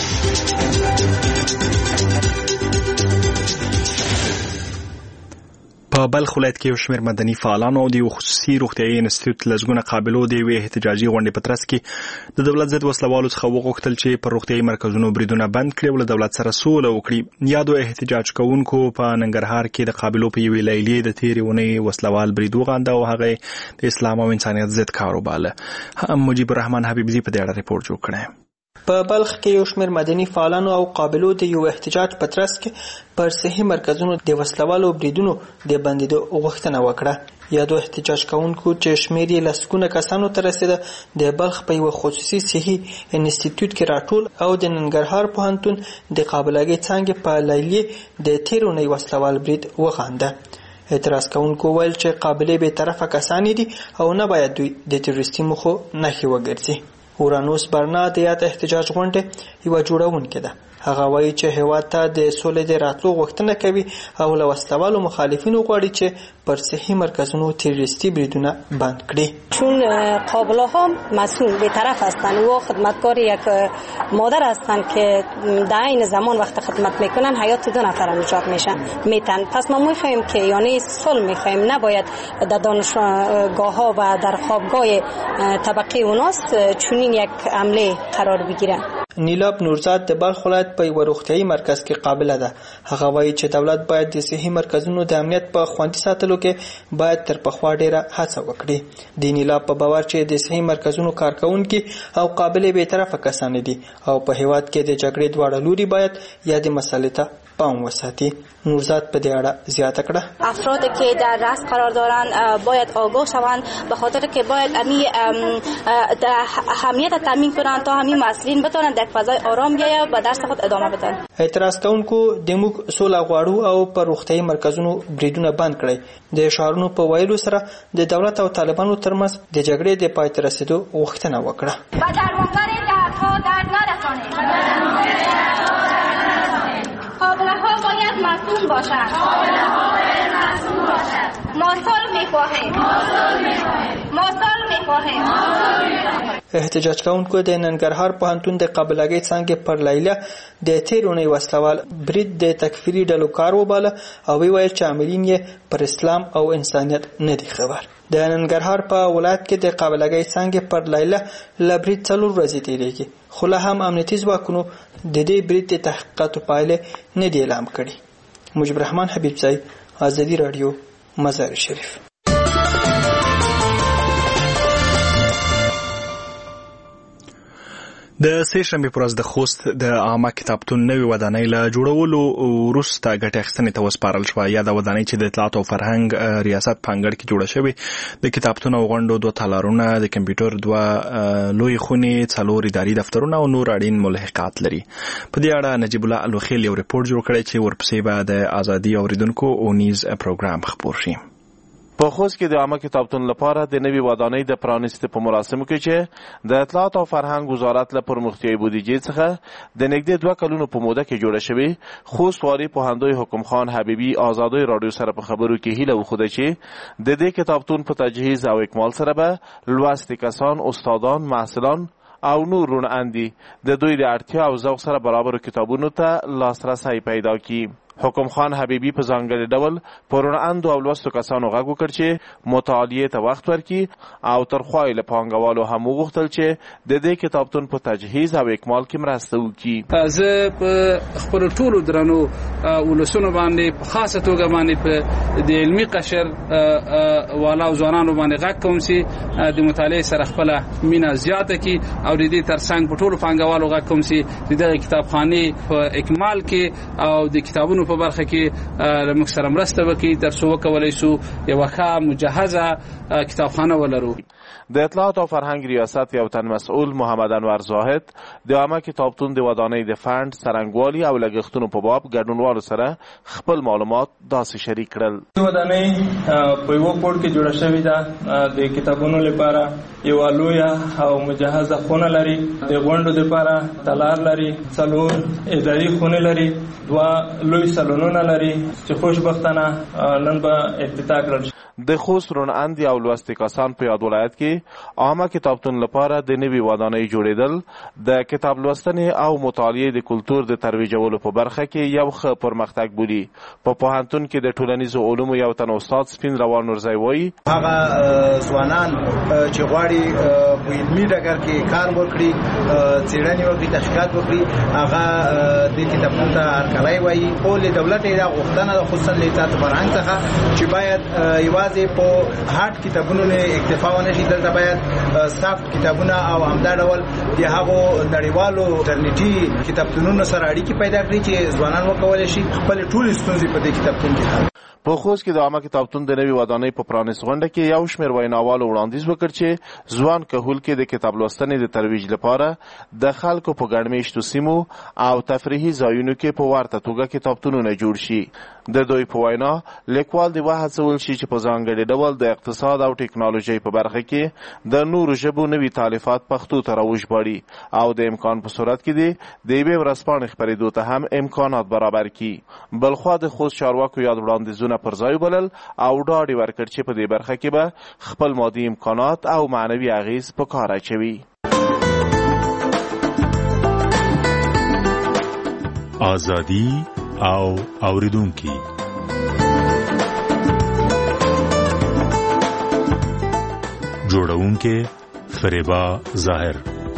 په بلخ ولایت کې یو شمېر مدني فعالانو د یو خصوصي روغتیايي انسټیټیوټ لسګونه قابلو د یوې احتجاجي غونډې په ترڅ کې د دولت ضد وسلوالو څخه وغوښتل چې پر روغتیايي مرکزونو بریدونه بند کړي او له دولت سره سوله وکړي. یادو احتجاج کوونکو په ننګرهار کې د قابلو په یوې لیلیې د تېرې اونۍ وسلوال برید وغانده او هغه د اسلام او انسانیت ضد کار وباله. مجيب الرحمن حبیبزي په دې اړه ریپورت جوړ کړی. په بلخ کې یو شمېر مدني فعالانو او قابلو د یو احتجاج په ترڅ کې پر صحي مرکزونو د وسلوالو بریدونو د بندیدو غوښتنه وکړه. یادو احتجاج کوونکو چې شمېر یې لسګونه کسانو ته رسېده د بلخ په یو خصوصي صحي انسټیټیوټ کې راټول او د ننګرهار پوهنتون د قابلګۍ څانګې په لیلیې د تېرې اونۍ وسلوال برید وغانده. اعتراض کوونکو ویل چې قابلې بې طرفه کسان دي او نه باید دوی د تروریستي موخو نښې وګرځي. اورانوس برنا د یاد احتجاج غونډې یوه جوړونکې ده. هغه وایي چې هیواد ته د سولې د راتلو غوښتنه کوي او له وسلوالو مخالفینو غواړي چې پر صحي مرکزونو تروریستی بریدونه بند کړي. چون قابله ها مسئول به طرف هستند و خدمتکار یک مادر هستند که در این زمان وقت خدمت میکنن حیات دو نفر نجات میشن میتن. پس ما میخوایم که یعنی صلح میخوایم، نباید در دانشگاه ها و در خوابگاه طبقه اوناست چنین یک عمله قرار بگیرن. نیلاب نورزاد د بلخ ولایت په یو روغتیايي مرکز کې قابله ده. هغه وایي چې دولت باید د صحي مرکزونو د امنیت په خوندي ساتلو کې باید تر پخوا ډیره هڅه وکړي. د نیلاب په باور چې د صحي مرکزونو کارکونکي او قابلې به طرفه کسان دي او په هیواد کې د جګړې دواړه لوري باید یاد مسئله ته پام وساتي. نورزاد په دې اړه زیاته کړه افرادی که در رأس قرار دارند باید آگاه شوند به خاطر که باید امی اهمیت تامین کنند تا همین مسئولین بتوانند در فضای آرام بیاید و درس خود ادامه بدن. اعتراض کوونکو د موږ سوله غواړو او پر روغتیايي مرکزونو بریدونه بند کړي. د شعارونو په ویلو سره د دولت او طالبانو ترمنځ د جګړې د پای ته رسیدو غوښتنه وکړه. و درمانگر دردها درد نرسانید. قابله ها باید معصوم باشند. قابله ها باید معصوم باشند. ما صلح می‌خواهیم. ما صلح می‌خواهیم. احتجاج کوونکو د ننګرهار پوهنتون د قابلګۍ څانګې پر لیله د تېرې اونۍ وسلوال برید د تکفیري ډلو کار وباله او ویل چې عاملین یې پر اسلام او انسانیت نه دي خبر. د ننګرهار په ولایت کې د قابلګۍ څانګې پر لیله له برید څلور ورځې تېرېږي، خو لا هم امنیتي ځواکونو د دې برید د تحقیقاتو پایلې نه دي اعلام کړي. مجيب الرحمن حبیبزی، ازادي راډیو، مزار شریف. د سه شنبې پر ورځ د خوست د عامه کتابتون نوې ودانۍ له جوړولو وروسته ګټه اخیستنې ته وسپارل شوه. یا د ودانۍ چې د اطلاعات او فرهنګ ریاست په انګړ کې جوړه شوې، د کتابتون او غونډو دوه تالارونه، د کمپیوټر دوه لوی خونې، څلور اداري دفترونه او نور اړین ملحقات لري. په دې اړه نجیب الله الوخیل یو ریپورت جوړ کړی چې ورپسې به د ازادي اوریدونکو اونیز پروګرام خپور شي. په خوست کې د عامه کتابتون لپاره د نوي ودانۍ د پرانیستې په مراسمو کې چې د اطلاعات او فرهنګ وزارت له پرمختیایي بودیجې څخه د نږدې دوه کلونو په موده کې جوړه شوې خوست والي پوهندوی حکم خان حبیبي ازادۍ راډیو سره په خبرو کې هیله وښوده چې د دې کتابتون په تجهیز او اکمال سره به لوستي کسان، استادان، محصلان او نور روڼ اندي د دوی د اړتیا او ذوق سره برابر کتابونو ته لاسرسی پیدا کړي. حکم خان حبیبي په ځانګړي ډول په روڼ اندو او لوستو کسانو غږ وکړ چې مطالعې ته وخت ورکړي او تر خوا یې له پانګوالو هم وغوښتل چې د دې کتابتون په تجهیز او اکمال کې مرسته وکړي. زه په خپلو ټولو درنو ولسونو باندې په خاصه توګه باندې په د علمي قشر والا او ځوانانو باندې غږ کوم چې د مطالعې سره خپله مینه زیاته کړي او د دې تر څنګ په ټولو پانګوالو غږ کوم چې د دغې کتابخانې په اکمال کې او د کتابونو په برخه کې موږ سره مرسته وکړي تر څو وکولی شو یوه ښه مجهزه کتابخانه ولرو. د اطلاعات او فرهنګ ریاست یو تن مسئول محمد انور زاهد د عامه کتابتون د ودانۍ د فند څرنګوالي او لګښتونو په باب ګډونوالو سره خپل معلومات داسې شریک کړل. ودانۍ په یوه پوړ کې جوړه شوې ده. د کتابونو لپاره یوه لویه او مجهزه خونه لري. د غونډو لپاره تالار لري. څلور اداري خونې لري. دوه لوی سالونونه لري چې خوشبختانه نن به افتتاح کړل. د خوست روڼ اندي او لوستي کسان په یاد ولایت کې عامه کتابتون لپاره د نوي ودانۍ جوړېدل د کتاب لوستنې او مطالعې د کلتور د ترویجولو په برخه کې یو ښه پرمختګ بولي. په پوهنتون کې د ټولنیزو علومو یو تن استاد سپین روان نورزی وایي هغه ځوانان چې غواړي په علمي ډګر کې کار وکړي، څېړنې وکړي، تحقیقات وکړي، هغه د کتابتون ته هرکلی وایي. خو له دولت یې دا غوښتنه ده خصوصا له اطلاعات فرهنګ څخه چې باید یوازې په هارد کتابونو نه اکتفا ونه شي، دلته باید سافت کتابونه او همدا ډول د هغو نړیوالو انټرنیټي کتابتونونو سره اړیکې پیدا کړي چې ځوانان وکولی شي خپلې ټولې ستونزې په دې کتابتون کې حل. په خوست کې د عامه کتابتون د نوي ودانۍ په پرانیست غونډه کې یو شمېر ویناوالو وړاندیز وکړ چې ځوان کهول کې د کتاب لوستنې د ترویج لپاره د خلکو په ګڼ مېشتو سیمو او تفریحي ځایونو کې په ورته توګه کتابتونونه جوړ شي. د دوی په وینا لیکوال د وهڅول شي چې په ځانګړي ډول د اقتصاد او ټکنالوژۍ په برخه کې د نورو ژبو نوي تالیفات پښتو ته راوژباړي او د امکان په صورت کې د یوې ورځپاڼې خپرېدو ته هم امکانات برابر کړي. بلخوا د خوست چارواکو یاد وړاندیزونه پر ځای وبلل او ډاډ ورکړ چې په دې برخه کې به خپل مادي امکانات او معنوي اغیز په کار اچوي. آزادی او اوریدونکي جوړونکي فریبا ظاهر.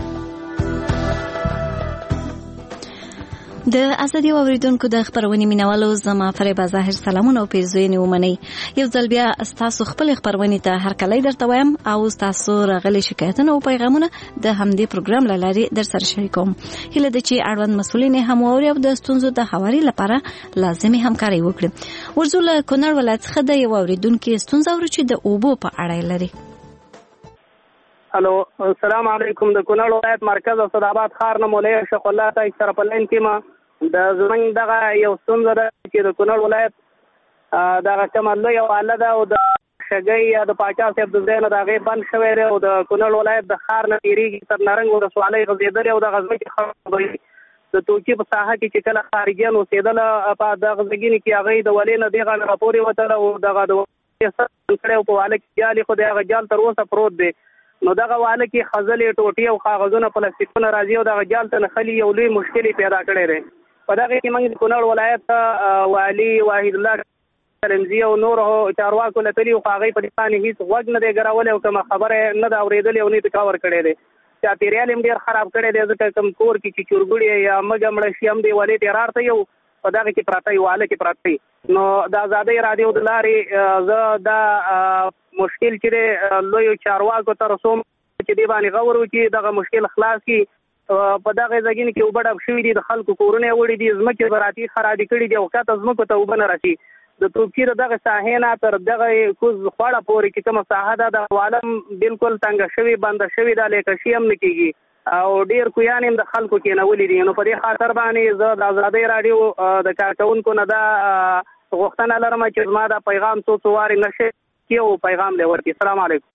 د ازادي اوریدونکو د خبرونې مینوالو زما فریبا ظاهر سلامونه او پیرزوینې ومنئ. یو ځل بیا ستاسو خپل خبرونې ته هرکلی درته وایم او ستاسو راغلي شکایتونه او پیغامونه د همدې پروګرام له لارې در سره شریکوم. هیله ده چې اړوند مسؤلین هم واوري او د ستونزو د هواري لپاره لازمي همکاري وکړي. ورځو له کونړ ولایت څخه د یو اوریدونکي ستونزه اورو چې د اوبو په اړه لري. الو السلام علیکم. د کونړ ولایت مرکز اسداباد ښار نه مولوي شیخ الله تای سره په لین کې ما د زمنګ دغه یو ستونزه ده چې د کونړ ولایت دغه کومه لویه واله ده او د شګۍ یا د پاچا صاحب د ځای نه د هغې بند شوی دی او د کونړ ولایت د ښار نه تېرېږي تر نرنګ ولسوالۍ غځېدلې او دغه ځمکې خرابوي. د توکي په ساحه کې چې کله خارجیان اوسېدله په دغه ځګینې کې هغوی د ولې نه دې غاړې راپورې وتله او دغه د کړی او په واله کې جال خو د هغه جال تر اوسه پروت دی. نو دغه واله کې خزلې ټوټې او کاغذونه پلاستیکونه راځي او دغه جال ته نښلي یو لوی مشکل پیدا کړی دی. په دغه کې موږ د کونړ ولایت والي واحد الله کلمزي او نورو چارواکو له تلي خو هغوی په دې باندې هېڅ غوږ نه دی ګرولی او کومه خبره نه ده اورېدلې او نه یې کور کړی دی. چاپېریال هم ډېر خراب کړی دی ځکه کوم کور کې چې چورګوړي یا مږه مړه شي هم دی ولې تېرار ته یو په دغه کې پراته یو واله کې پراته وي. نو د ازادۍ راډیو د لارې زه دا مشکل چې دی لویو چارواکو ته رسوم چې دې باندې غور وکړي دغه مشکل خلاص کړي. په دغه ځګینې کې اوبه ډک شوي دي، د خلکو کورونه یې وړي دي، ځمکې زراعتي خرابې کړي دي او ښکته ځمکو ته اوبه نه رسي. د توپیر دغه ساحې نه تر دغه کوز خوړه پورې چې کومه ساحه ده د والم بالکل تنګه شوې بنده شوې ده، لیکشي هم نه کېږي او ډېر کویان هم د خلکو کېنولي دي. نو په دې خاطر باندې زه د ازادۍ راډیو د کارکوونکو نه دا غوښتنه لرم چې زما دا پیغام څو څو وارې نشي یو پیغام دی ورکړي. السلام علیکم.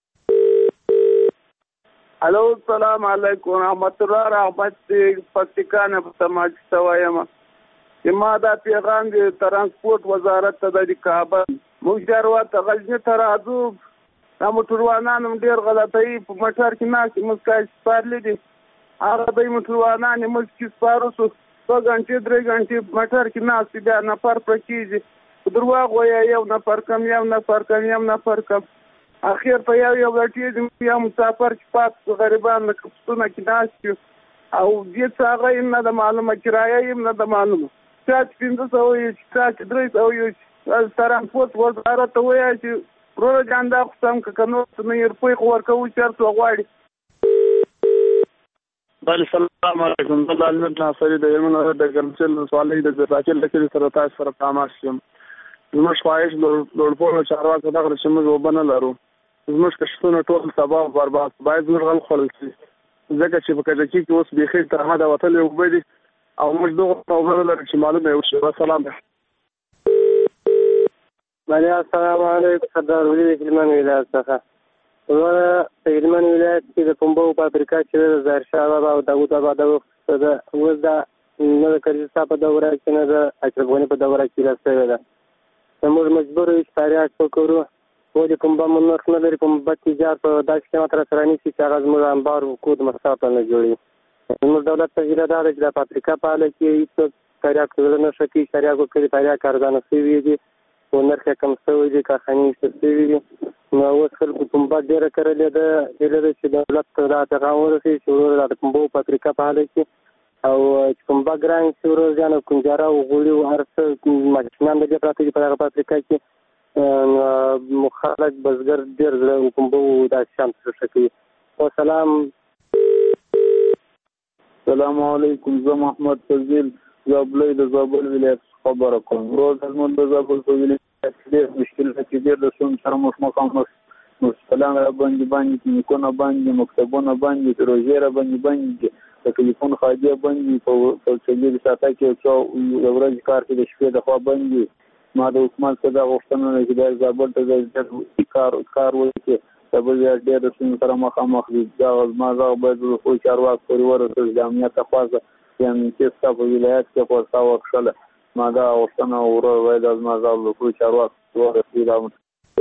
الو السلام علیکم رحمت الله رحمت پکتیکا نه سماج سوایم ما دا پیغام د ترانسپورت وزارت ته د کابل مجروات غزنی ته راځو. دا موټروانان ډېر غلطۍ په موټر کې ناست مسکای سپارلې دي. هغه د موټروانان مسکې سپارو سو څو غنټې درې غنټې موټر کې ناست بیا نفر پرکېږي. درواغ وایي یو نفر کم یو نفر کم یو نفر کم اخیر په یو یو غټې یو مسافر چې پات غریبان د کپسونه کې ناست او دې څه هغه یې نه د معلومه کرایه یې نه د معلومه چا چې پنځه سوه یې چې چا چې درې سوه یې ترانسپورت وزارت ته ووایه چې وروره جان دا خو سم که که نور څه نه یې روپۍ خو ورکوو چې هر څوک غواړي. بله السلام علیکم. زه لالمت ناصري د هلمند د ګرمسل ولسوالۍ د ګرباچل د کلي سره تاسو سره تماس یم. زموږ خواهش لوړپوړو چارواکو دغه چې موږ اوبه نه لرو. زموږ کښتونه ټول تباه او برباد باید زموږ غل خوړل شي ځکه چې په کجکي کې اوس بیخي تر حده وتلې اوبه دي او موږ دغه اوبه نه لرو چې معلومه یې وشي. وسلام. بله السلام علیکم. سردار ولي د هلمند ولایت څخه زه په هلمند ولایت کې د پنبو فابریکه چې د ظاهرشاه بابا او داود آباد ده اوس دا نه د کرزي په دوره کې نه د اشرف غني په دوره کې لاس شوې ده. موږ مجبور یو چې تاریخ وکړو ولې پنبه مو نرخ نه لري. پنبه تجار په داسې قیمت را سره نیسي چې هغه زموږ انبار کود مصرف نه جوړوي. زموږ دولت ته هیله دا ده چې دا فابریکه فعاله کړي هېڅوک تریاک زړه نه ښه کوي. تریاک وکړي تریاک ارزانه شوي دي خو نرخ یې کم شوی دی کارخانې ایستل شوي دي. نو اوس خلکو پنبه ډېره کرلې ده. هیله ده چې دولت ته دا پیغام ورسوي چې وروره د پنبو فابریکه فعاله کړي او چې پنبه ګران شي وروره جان او کنجاره او غوړي او هر څه ماشینان د دې پراته دي په دغه فابریکه کې. خلک بزګر ډېر زړه پنبه داسې شیان ښه کوي. وسلام. السلام علیکم. زه محمد فضیل زابلۍ د زابل ولایت خبره کوم. روز زموږ د زابل په ولایت کې ډېر مشکلات چې ډېر د ستونزو سره مخامخ مستلان را باندې باندې کلینیکونه باندې مکتبونه باندې پروژې را باندې باندې د ټلیفون خادیه باندې په څلور ساعته کې څو ورځې کار کې د شپې د خوا باندې ما د حکومت څخه دا غوښتنه ده چې د زابل ته د کار کار وکړي. زابل ولایت ډېر د ستونزو سره مخامخ دي. دا زما غږ باید د خپلو چارواکو پورې ورسوي. د امنیت خواصه د امنیتي ستا په ولایت کې خو ستا وکښله ما دا غوښتنه ورور باید زما غږ د خپلو چارواکو ورسوي.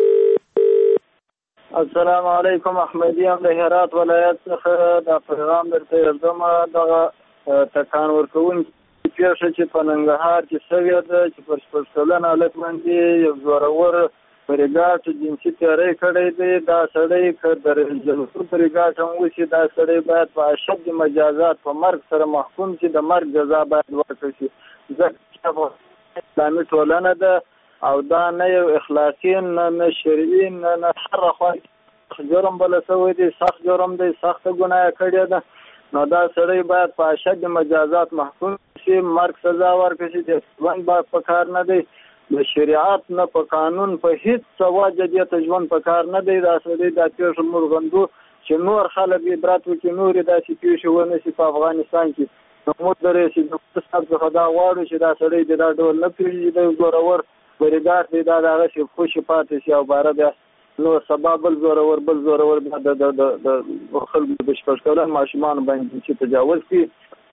السلام علیکم. احمدی یم د هرات ولایت څخه دا پیغام درته یردم. دغه تکان ورکوونکي پیښه چې په ننګرهار کې شوې ده چې پر شپږ کلن هلک باندې یو زورور په ریګاټ جنسي تیاری کړی دی. دا سړی که د رجلسو په ریګاټ هم وشي دا سړی باید په اشد مجازات په مرګ سره محکوم شي. د مرګ جزا باید ورکړل شي ځکه اسلامي ټولنه ده او دا نه یو اخلاقي نه نه شرعي نه نه هر خوا جرم بله شوی دی. سخت جرم دی. سخته ګناه کړې ده. نو دا سړی باید په اشد مجازات محکوم شي. مرګ سزا ورکړل شي. د ژوند باید په کار نه دی. د شریعت نه په قانون په هیڅ وجه دې ته ژوند په کار نه دی. دا سړی دا پیښه موږ غندو چې نور خلک عبرت وکړي نورې داسې پیښې ونه شي په افغانستان کې. نو موږ د رئیس جمهور صاحب څخه دا غواړو چې دا سړی د دا ډول نه پرېږدي. د زورور بریدار دی دا دغه شي خوشي پاتې شي او باره بیا نو سبا بل زورور بل زورور بیا د خلکو د شپږ کلن ماشومانو باندې چې تجاوز کوي.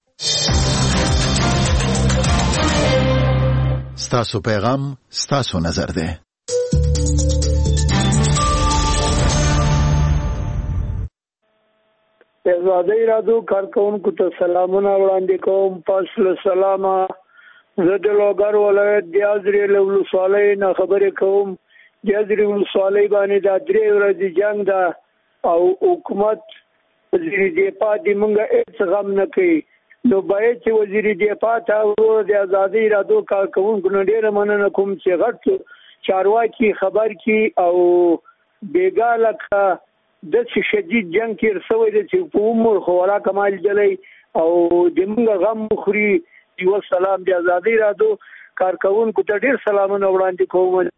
ستاسو پیغام ستاسو نظر دی. ازادي راډیو کارکونکو ته سلامونه وړاندې کوم. پس له سلامه زه د لوګر ولایت د ازرې له ولسوالۍ نه خبرې کوم. د ازرې ولسوالۍ باندې دا درې ورځې جنګ ده او حکومت وزیر دفاع د موږ هېڅ غم نه کوي. نو باید چې وزیر دفاع ته د ازادي راډیو کارکونکو نه ډېره مننه کوم چې غټ چارواکي خبر کړي او بېګا لکه داسې شدید جنګ تېر شوی دی چې په عمر خوراک کمال جلی او د موږ غم وخوري. یو سلام د ازادي راډیو کارکونکو ته ډېر سلامونه وړاندې کوم.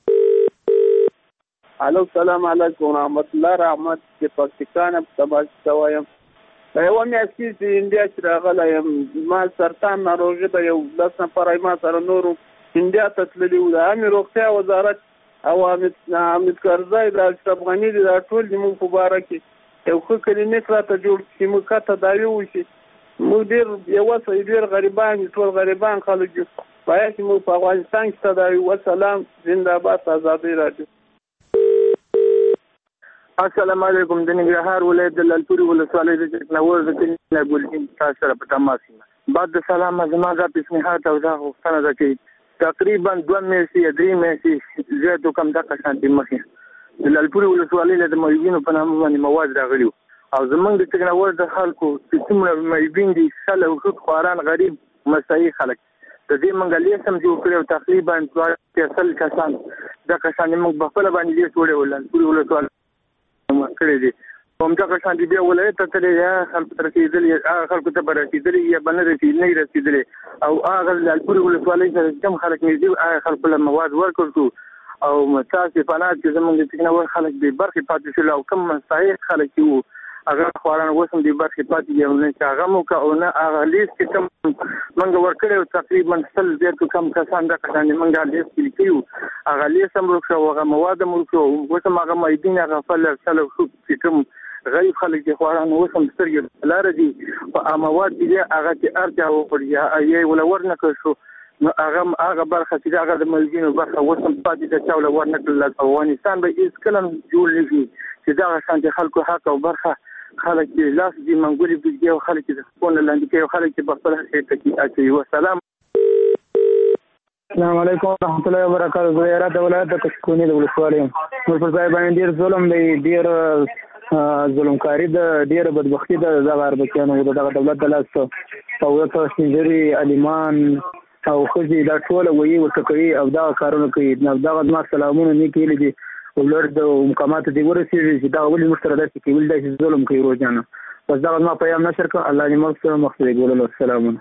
الو السلام علیکم رحمت الله رحمت چې پاکستان په سماج سوایم. یو میاشت کې چې انډیا چې راغلی یم ما سرطان ناروغي ده. یو لس نفر ما سره نورو انډیا ته تللي وو. د عامې روغتیا وزارت او حامد کرزی د اشرف غني دا ټول زموږ په باره کې یو ښه کلینیک راته جوړ کړي، موږ ښه تداوي وشي. موږ ډېر یوه ډېر غریبان دي، ټول غریبان خلک دي، باید چې موږ په افغانستان کې تداوي. وسلام، زنده‌باد ازادي راډیو. السلام علیکم. د ننګرهار ولایت د لالپورې ولسوالۍ د چکناور د کلي ګلدین تاسو سره په تماس یم. بعد د سلام زما دا پیشنهاد او دا غوښتنه ده چې تقریبا دوه میاشتې یا درې میاشتې زیات کم دغه شانتي مخکې د لالپورې ولسوالۍ له د معیوبینو په نامه باندې مواد راغلي او زمونږ د چکناور د خلکو چې څومره معیوبین دي، سل او ښځو خواران غریب مسایي خلک د دې موږ لیست هم جوړ کړی او تقریبا دوه سل کسان دا کسان موږ په خپله باندې لیست وړی و لالپورې ولسوالۍ کړی دي. همدغه شانتي بیا ولایت ته تللی یا خلکو ته رسېدلي، هغه خلکو ته به رسېدلي یا به نه رسېدلي نه رسېدلي او هغه لالپورې ولسوالۍ سره کوم خلک نږدې هغه خلکو له مواد ورکړ شو او تاسې پناه چې زموږ د چکناور خلک بې برخې پاتې شول او کوم مستحق خلک چې وو هغه خواران اوس هم بې برخې پاتې دي او نه چې هغه مو که او نه هغه لیست چې کوم موږ ورکړی و تقریبا سل زیاتو کم کسان دا کسان موږ هغه لیست کې لیکلي وو، هغه لیست هم ورک شو او هغه مواد هم ورک شو. اوس هم هغه معیدین هغه فل سل چې کوم غریب خلک دي خواران اوس هم سترګې لاره دي په مواد دي هغه چې هر چا وکړي یا یې ولا ورنکړ شو نو هغه هغه برخه چې هغه د ملګینو برخه اوس هم پاتې ده چې ولا ورنکړل. افغانستان به هیڅ کله جوړ نه شي چې دغه شانتي خلکو حق او برخه خلک چې لاس دي منګولي بږي او خلک چې د خپل لاندې کوي او خلک چې په خپل حق کې اچي. وسلام. السلام علیکم ورحمۃ اللہ وبرکاتہ. زه هرات د ولایت د کشکونې د ولسوالۍ یم. موږ پر ځای باندې ډېر ظلم دی، ډېر ظلمکاري ده، ډېره بدبختي ده دغه اربکیانو د دغه دولت د لاس او ورته سپین علیمان او ښځې دا ټوله ویي ورته کوي او دغه کارونه کوي. دغه زما سلامونه نیک هیلې دي ولر د مقاماتو دې ورسېږي چې دغه ولې موږ سره داسې کوي، ولې داسې ظلم کوي روزانه. بس دغه زما پیام نشر کړه. الله دې موږ سره مخ ته وګورلو. سلامونه.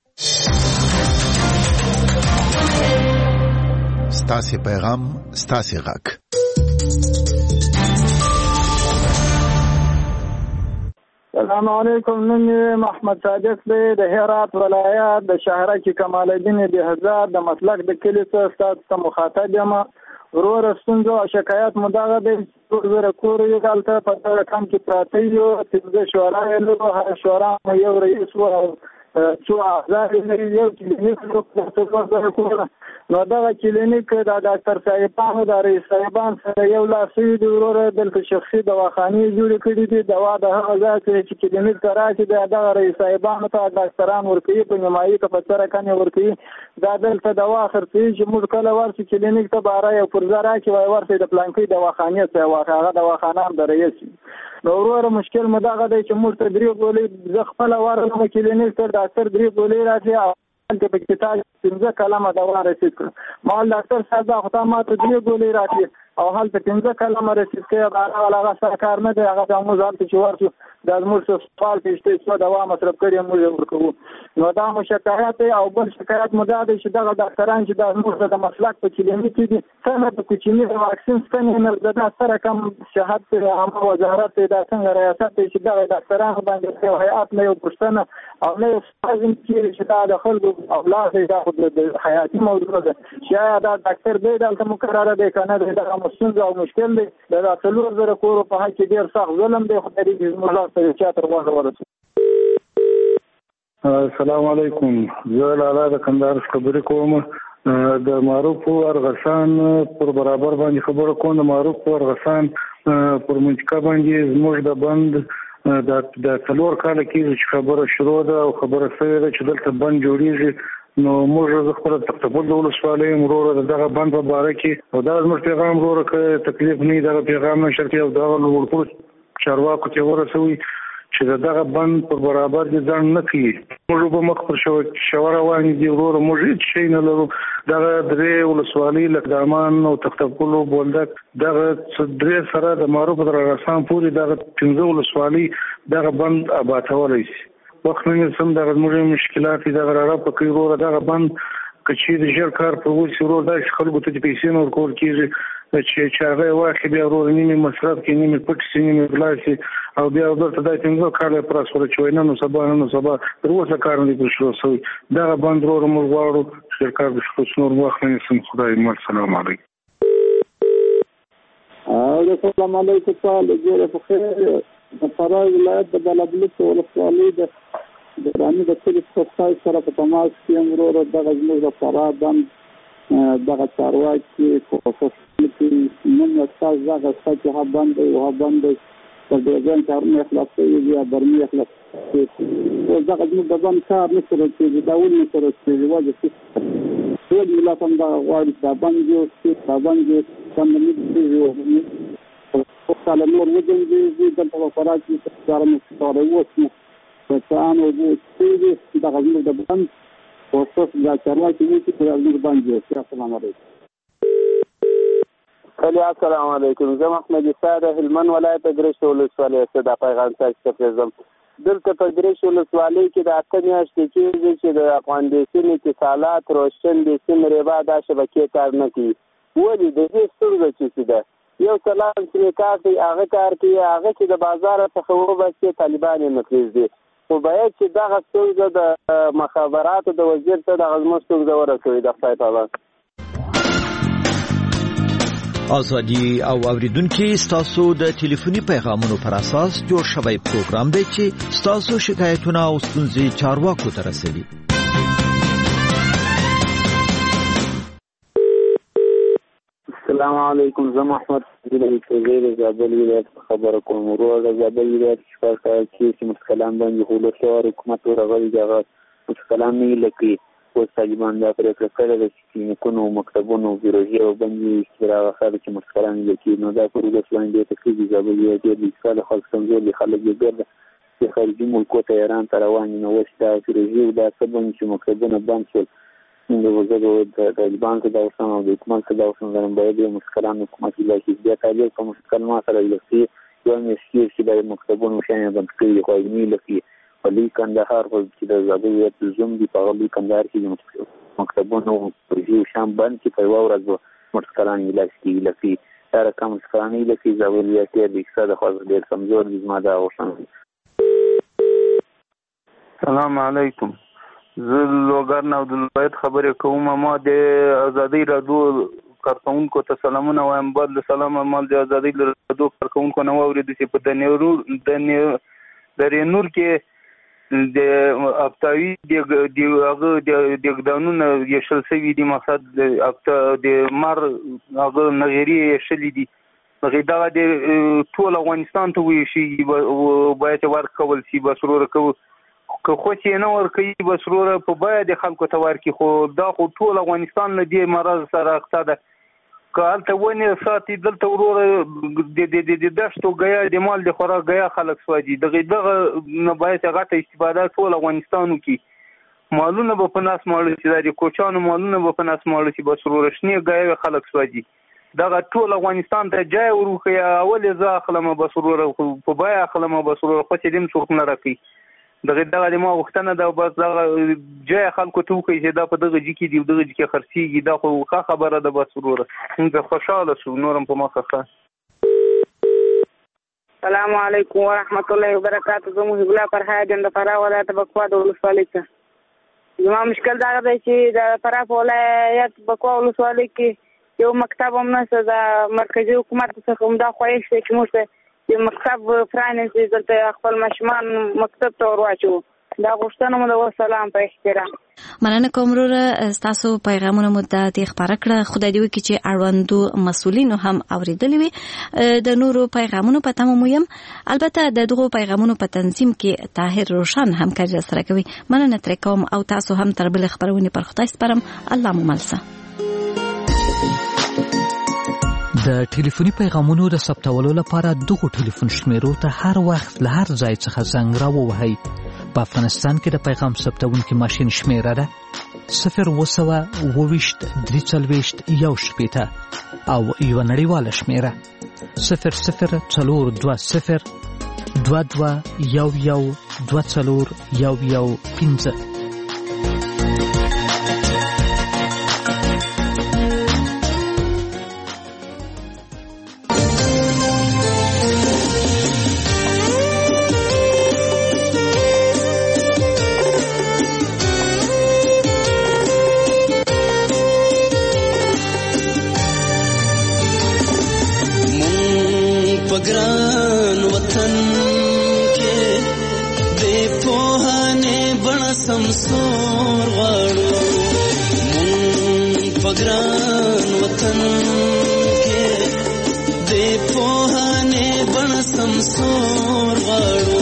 ستاسې پیغام ستاسې غږ. السلام علیکم. نن محمد صادق دی د هرات ولایت د شهرک کمال الدین بهزاد د مسلک د کلی څخه ستاسو ته مخاطب یم. ورور ستونزو او شکایت مو دغه دی چې زه کور یې دلته په دغه کام کې پراته یو پنځه شورا یې لرو، هر شورا مو یو رئیس و څو اعضا لري، یو کلینیک لرو. نو دغه کلینیک د ډاکټر صاحبانو د رئیس صاحبان سره یو لاسوي دي. وروره دلته شخصي دواخانې جوړې کړي دي. دوا د هغه ځای چې کلینیک ته راشي د دغه رئیس صاحبانو ته ډاکټران ورکوي، په نیمایي که په سره کنې ورکوي. دا دلته دوا خرڅوي چې موږ کله ورشي کلینیک ته باره یو پرزه راکړي وایي ورشئ د پلانکۍ دواخانې ته واخلئ، هغه دواخانه هم د رئیس وي. نو وروره مشکل مو دغه دی چې موږ ته درې ګولۍ زه خپله ورغلم کلینیک ته، ډاکټر درې ګولۍ راکړي او هلته په کتاب پنځه کلمه دوا رسید کړه. ما ویل ډاکټر صاحب دا خو تا ما ته درې ګولۍ راکړي او هلته پنځه کلمه رسید کوي، هغه والا هغه سره کار نه دی. هغه ته موږ هلته چې ورشو دا زموږ څه سوال پېشته څه دوا مصرف کړي موږ یې ورکوو. نو دا مو شکایت دی. او بل شکایت مو دا دی چې دغه ډاکټران چې دا زموږ د مسلک په کلینیک کې دي څنګه د کوچني د واکسین ستنې نه د سره کم شهادت دی عامه وزارت دی دا څنګه ریاست دی چې دغه ډاکټران باندې یو هیئت نه یو پوښتنه او نه یو سازم کېږي چې دا د خلکو اولاد دی، دا خو د حیاتي موضوع ده چې آیا دا ډاکټر دی دلته مقرره دی که نه دی. دغه ستونزه او مشکل دی. دا څلور زره کورو په حق کې ډېر سخت ظلم دی. خدای دې زموږ لاس ته چا تر غوږه ورسوي. السلام علیکم. زه لالا د کندهار خبرې کوم. د معروف ارغسان پر برابر باندې خبره کوم. د معروف ارغسان پر منطقه باندې زموږ د بند د څلور کاله کېږي چې خبره شروع ده او خبره شوې ده چې دلته بند جوړېږي. نو موږ زه خپله تختپل د ولسوالۍ یم وروره د دغه بند په باره کې او دا زموږ پیغام وروره که تکلیف نه وي دغه پیغام نشر کړي او دغه لوړپوړو چارواکو ته ورسوي چې د دغه بند پر برابر دې ځان نه کوي. موږ به مخ پر شوه روانې دي وروره. موږ هېڅ شی نه لرو. دغه درې ولسوالۍ لکه دامان او تختپل او بولدک دغه درې سره د معروف تر ارغسان پورې دغه پنځه ولسوالۍ دغه بند اباتولی شي. وخت نه سم دغه زموږ مشکلات دي دغه راپه کوي وروره. دغه بند که چیرې ژر کار پر وشي وروره داسې خلکو ته چې پیسې نه ورکول کېږي چې چې هغه یې واخلي بیا وروره نیمې مصرف کړي، نیمې پټ شي، نیمې غلا شي او بیا دلته دا پنځه کاله یې پراس وره چې وایي نن و سبا نن و سبا تر اوسه کار نه دی پر شروع شوی. دغه بند وروره موږ غواړو چې کار بشي خو نور وخت نه نیسم. خدای مل. سلام علیکم. السلام علیکم تعالی جوړه په خیر د فراه ولایت د بلابلوک ولسوالۍ د دراني د کلي څخه سره په تماس کې امرو دغه زموږ د فراه باندې دغه چارواکي کوشش کوي نن تاسو دغه څه ها باندې او باندې د دې کارونه خلاصوي یا برمي خلاصوي او دغه زموږ د باندې کار نه سره چې دا ول نه سره چې واجب څه ټول ملت هم دا غواړي دا باندې چې دا باندې څنګه دې او کله نور وځي چې د په فراه کې څارنه کوي وڅ په څانو وو چې دا غوښنه د باندې او څه دا چارواکي وو چې په دې باندې السلام علیکم. السلام علیکم. زه محمد ساده هلمند ولایت ګریش ولسوالۍ څخه د پیغام څخه تفریزم. دلته په ګریش ولسوالۍ کې د اته میاشتې کې چې د افغان دیسین اتصالات روشن دیسین ریبا د شبکې کار نه کوي. ولې د دې ستونزه چې ده یو سلام چې کار کوي هغه کار کوي هغه چې د بازار څخه وباسي طالبان یې مخریز دي خو باید چې دغه ستونزه د مخابراتو د وزیر ته د غزمو ستونزه ورسوي د خدای تعالی. ازادي او اوریدونکو ستاسو د ټلیفوني پیغامونو پر اساس جوړ شوی پروګرام دی چې ستاسو شکایتونه او ستونزې چارواکو ته رسوي. السلام علیکم. زه محمد زیر زابل ولایت خبر کوم. ورور د زابل ولایت شپږ کال چې مسکلان باندې هولو حکومت ورغلی دغه مسکلان نه لکې او طالبان دا پرېکړه کړې ده چې کینو مکتبونو بیروژي او باندې استراغه خاله چې مسکلان لکې نو دا پروګرام باندې تکلیف زابل ولایت د ښکار خلک څنګه دي خلک یې ګرځي چې خارجي ملکو ته ایران ته روان نو وستا بیروژي دا څه باندې چې مکتبونه بند شول د وزګو د طالبان ته دا اوسنه د حکومت ته دا اوسنه لرم باید مسکلان حکومت لکه بیا تعلیق کوم مسکلان ما سره لسی یو مسیر چې د مکتبونو شانه بند کړي خو یې لکی ولي کندهار خو چې د زابل ولایت زوم دی په ولي کندهار کې مکتبونو پرځو شام بند چې په ورځ مسکلان لسی لکی دا رقم مسکلان لسی زابل ولایت د اقتصاد خو ډیر کمزور دي ما دا اوسنه. السلام علیکم. زه لوګر نه د ولایت خبرې کوم. ما د ازادي رادیو کارکونکو ته سلامونه وایم. بعد له سلام مال د ازادي رادیو کارکونکو نو اورید چې په د نیورو د د رینور کې د اپتاوی د هغه د دګدانونو یشل سوي دي مقصد د مر هغه نغری یشل دي هغه دا د ټول افغانستان ته وی شي باید ورکول شي بسرور کوي که خو چې نه ورکوي به سروره په باید خلکو ته ورکړي خو دا خو ټول افغانستان له دې مرض سره اخته ده که هلته ونې ساتي دلته وروره د دشتو ګیا د مال د خوراک ګیا خلک سوځي دغه دغه نه باید غټه استفاده ټول افغانستان وکړي مالونه به په ناس ماړه شي د کوچانو مالونه به په ناس ماړه شي به سروره شنې ګیا خلک سوځي دغه ټول افغانستان ته جای وروخیا اول زه اخلم به سروره په بیا اخلم به سروره خو چې دیم څوک نه راکړي دغه دغه ما وختنه دا بس دغه جای خلکو ته کوي چې دا په دغه ځکه دی دغه ځکه خرسيږي دا خو ښه خبره ده بس وروره موږ خوشاله شو نورم په مخه ښه. السلام علیکم ورحمت الله وبرکاته. زه محب الله فرهاد د فراه ولایت بکوا د ولسوالۍ څخه. زما مشکل دا دی چې د فراه ولایت بکوا ولسوالۍ کې یو مکتب هم نشته د مرکزی حکومت څخه هم دا خواهش دی چې موږ چې مکتب پرانیزي دلته خپل ماشومان مکتب ته ورواچو دا غوښتنه مو د سلام په احترام. مننه کوم وروره ستاسو پیغامونه مو د خبره کړه خدای دې وکړي چې اړوندو مسؤلینو هم اوریدلی وي د نورو پیغامونو په تمه مو یم البته د دغو پیغامونو په تنظیم کې طاهر روشن همکاري سره کوي. مننه ترې کوم او تاسو هم تر بل خبرونه پر خدای سپارم. الله مو ملسه. د ټلیفوني پیغامونو د ثبتولو لپاره دغه ټلیفون شمیرو ته هر وخت له هر ځای څخه زنګ راووهئ. په افغانستان کې د پیغام ثبتونکي ماشین شمیره ده صفر وسوه اوويشت درې څلوېښت یو شپېته او یوه نړیواله شمیره صفر صفر څلور دوه صفر دوه دوه یو یو دوه څلور یو یو پنځه. مونږ سمسور غواړو مونږ په ګران وطن کې د پوهانې بڼه سمسور غواړو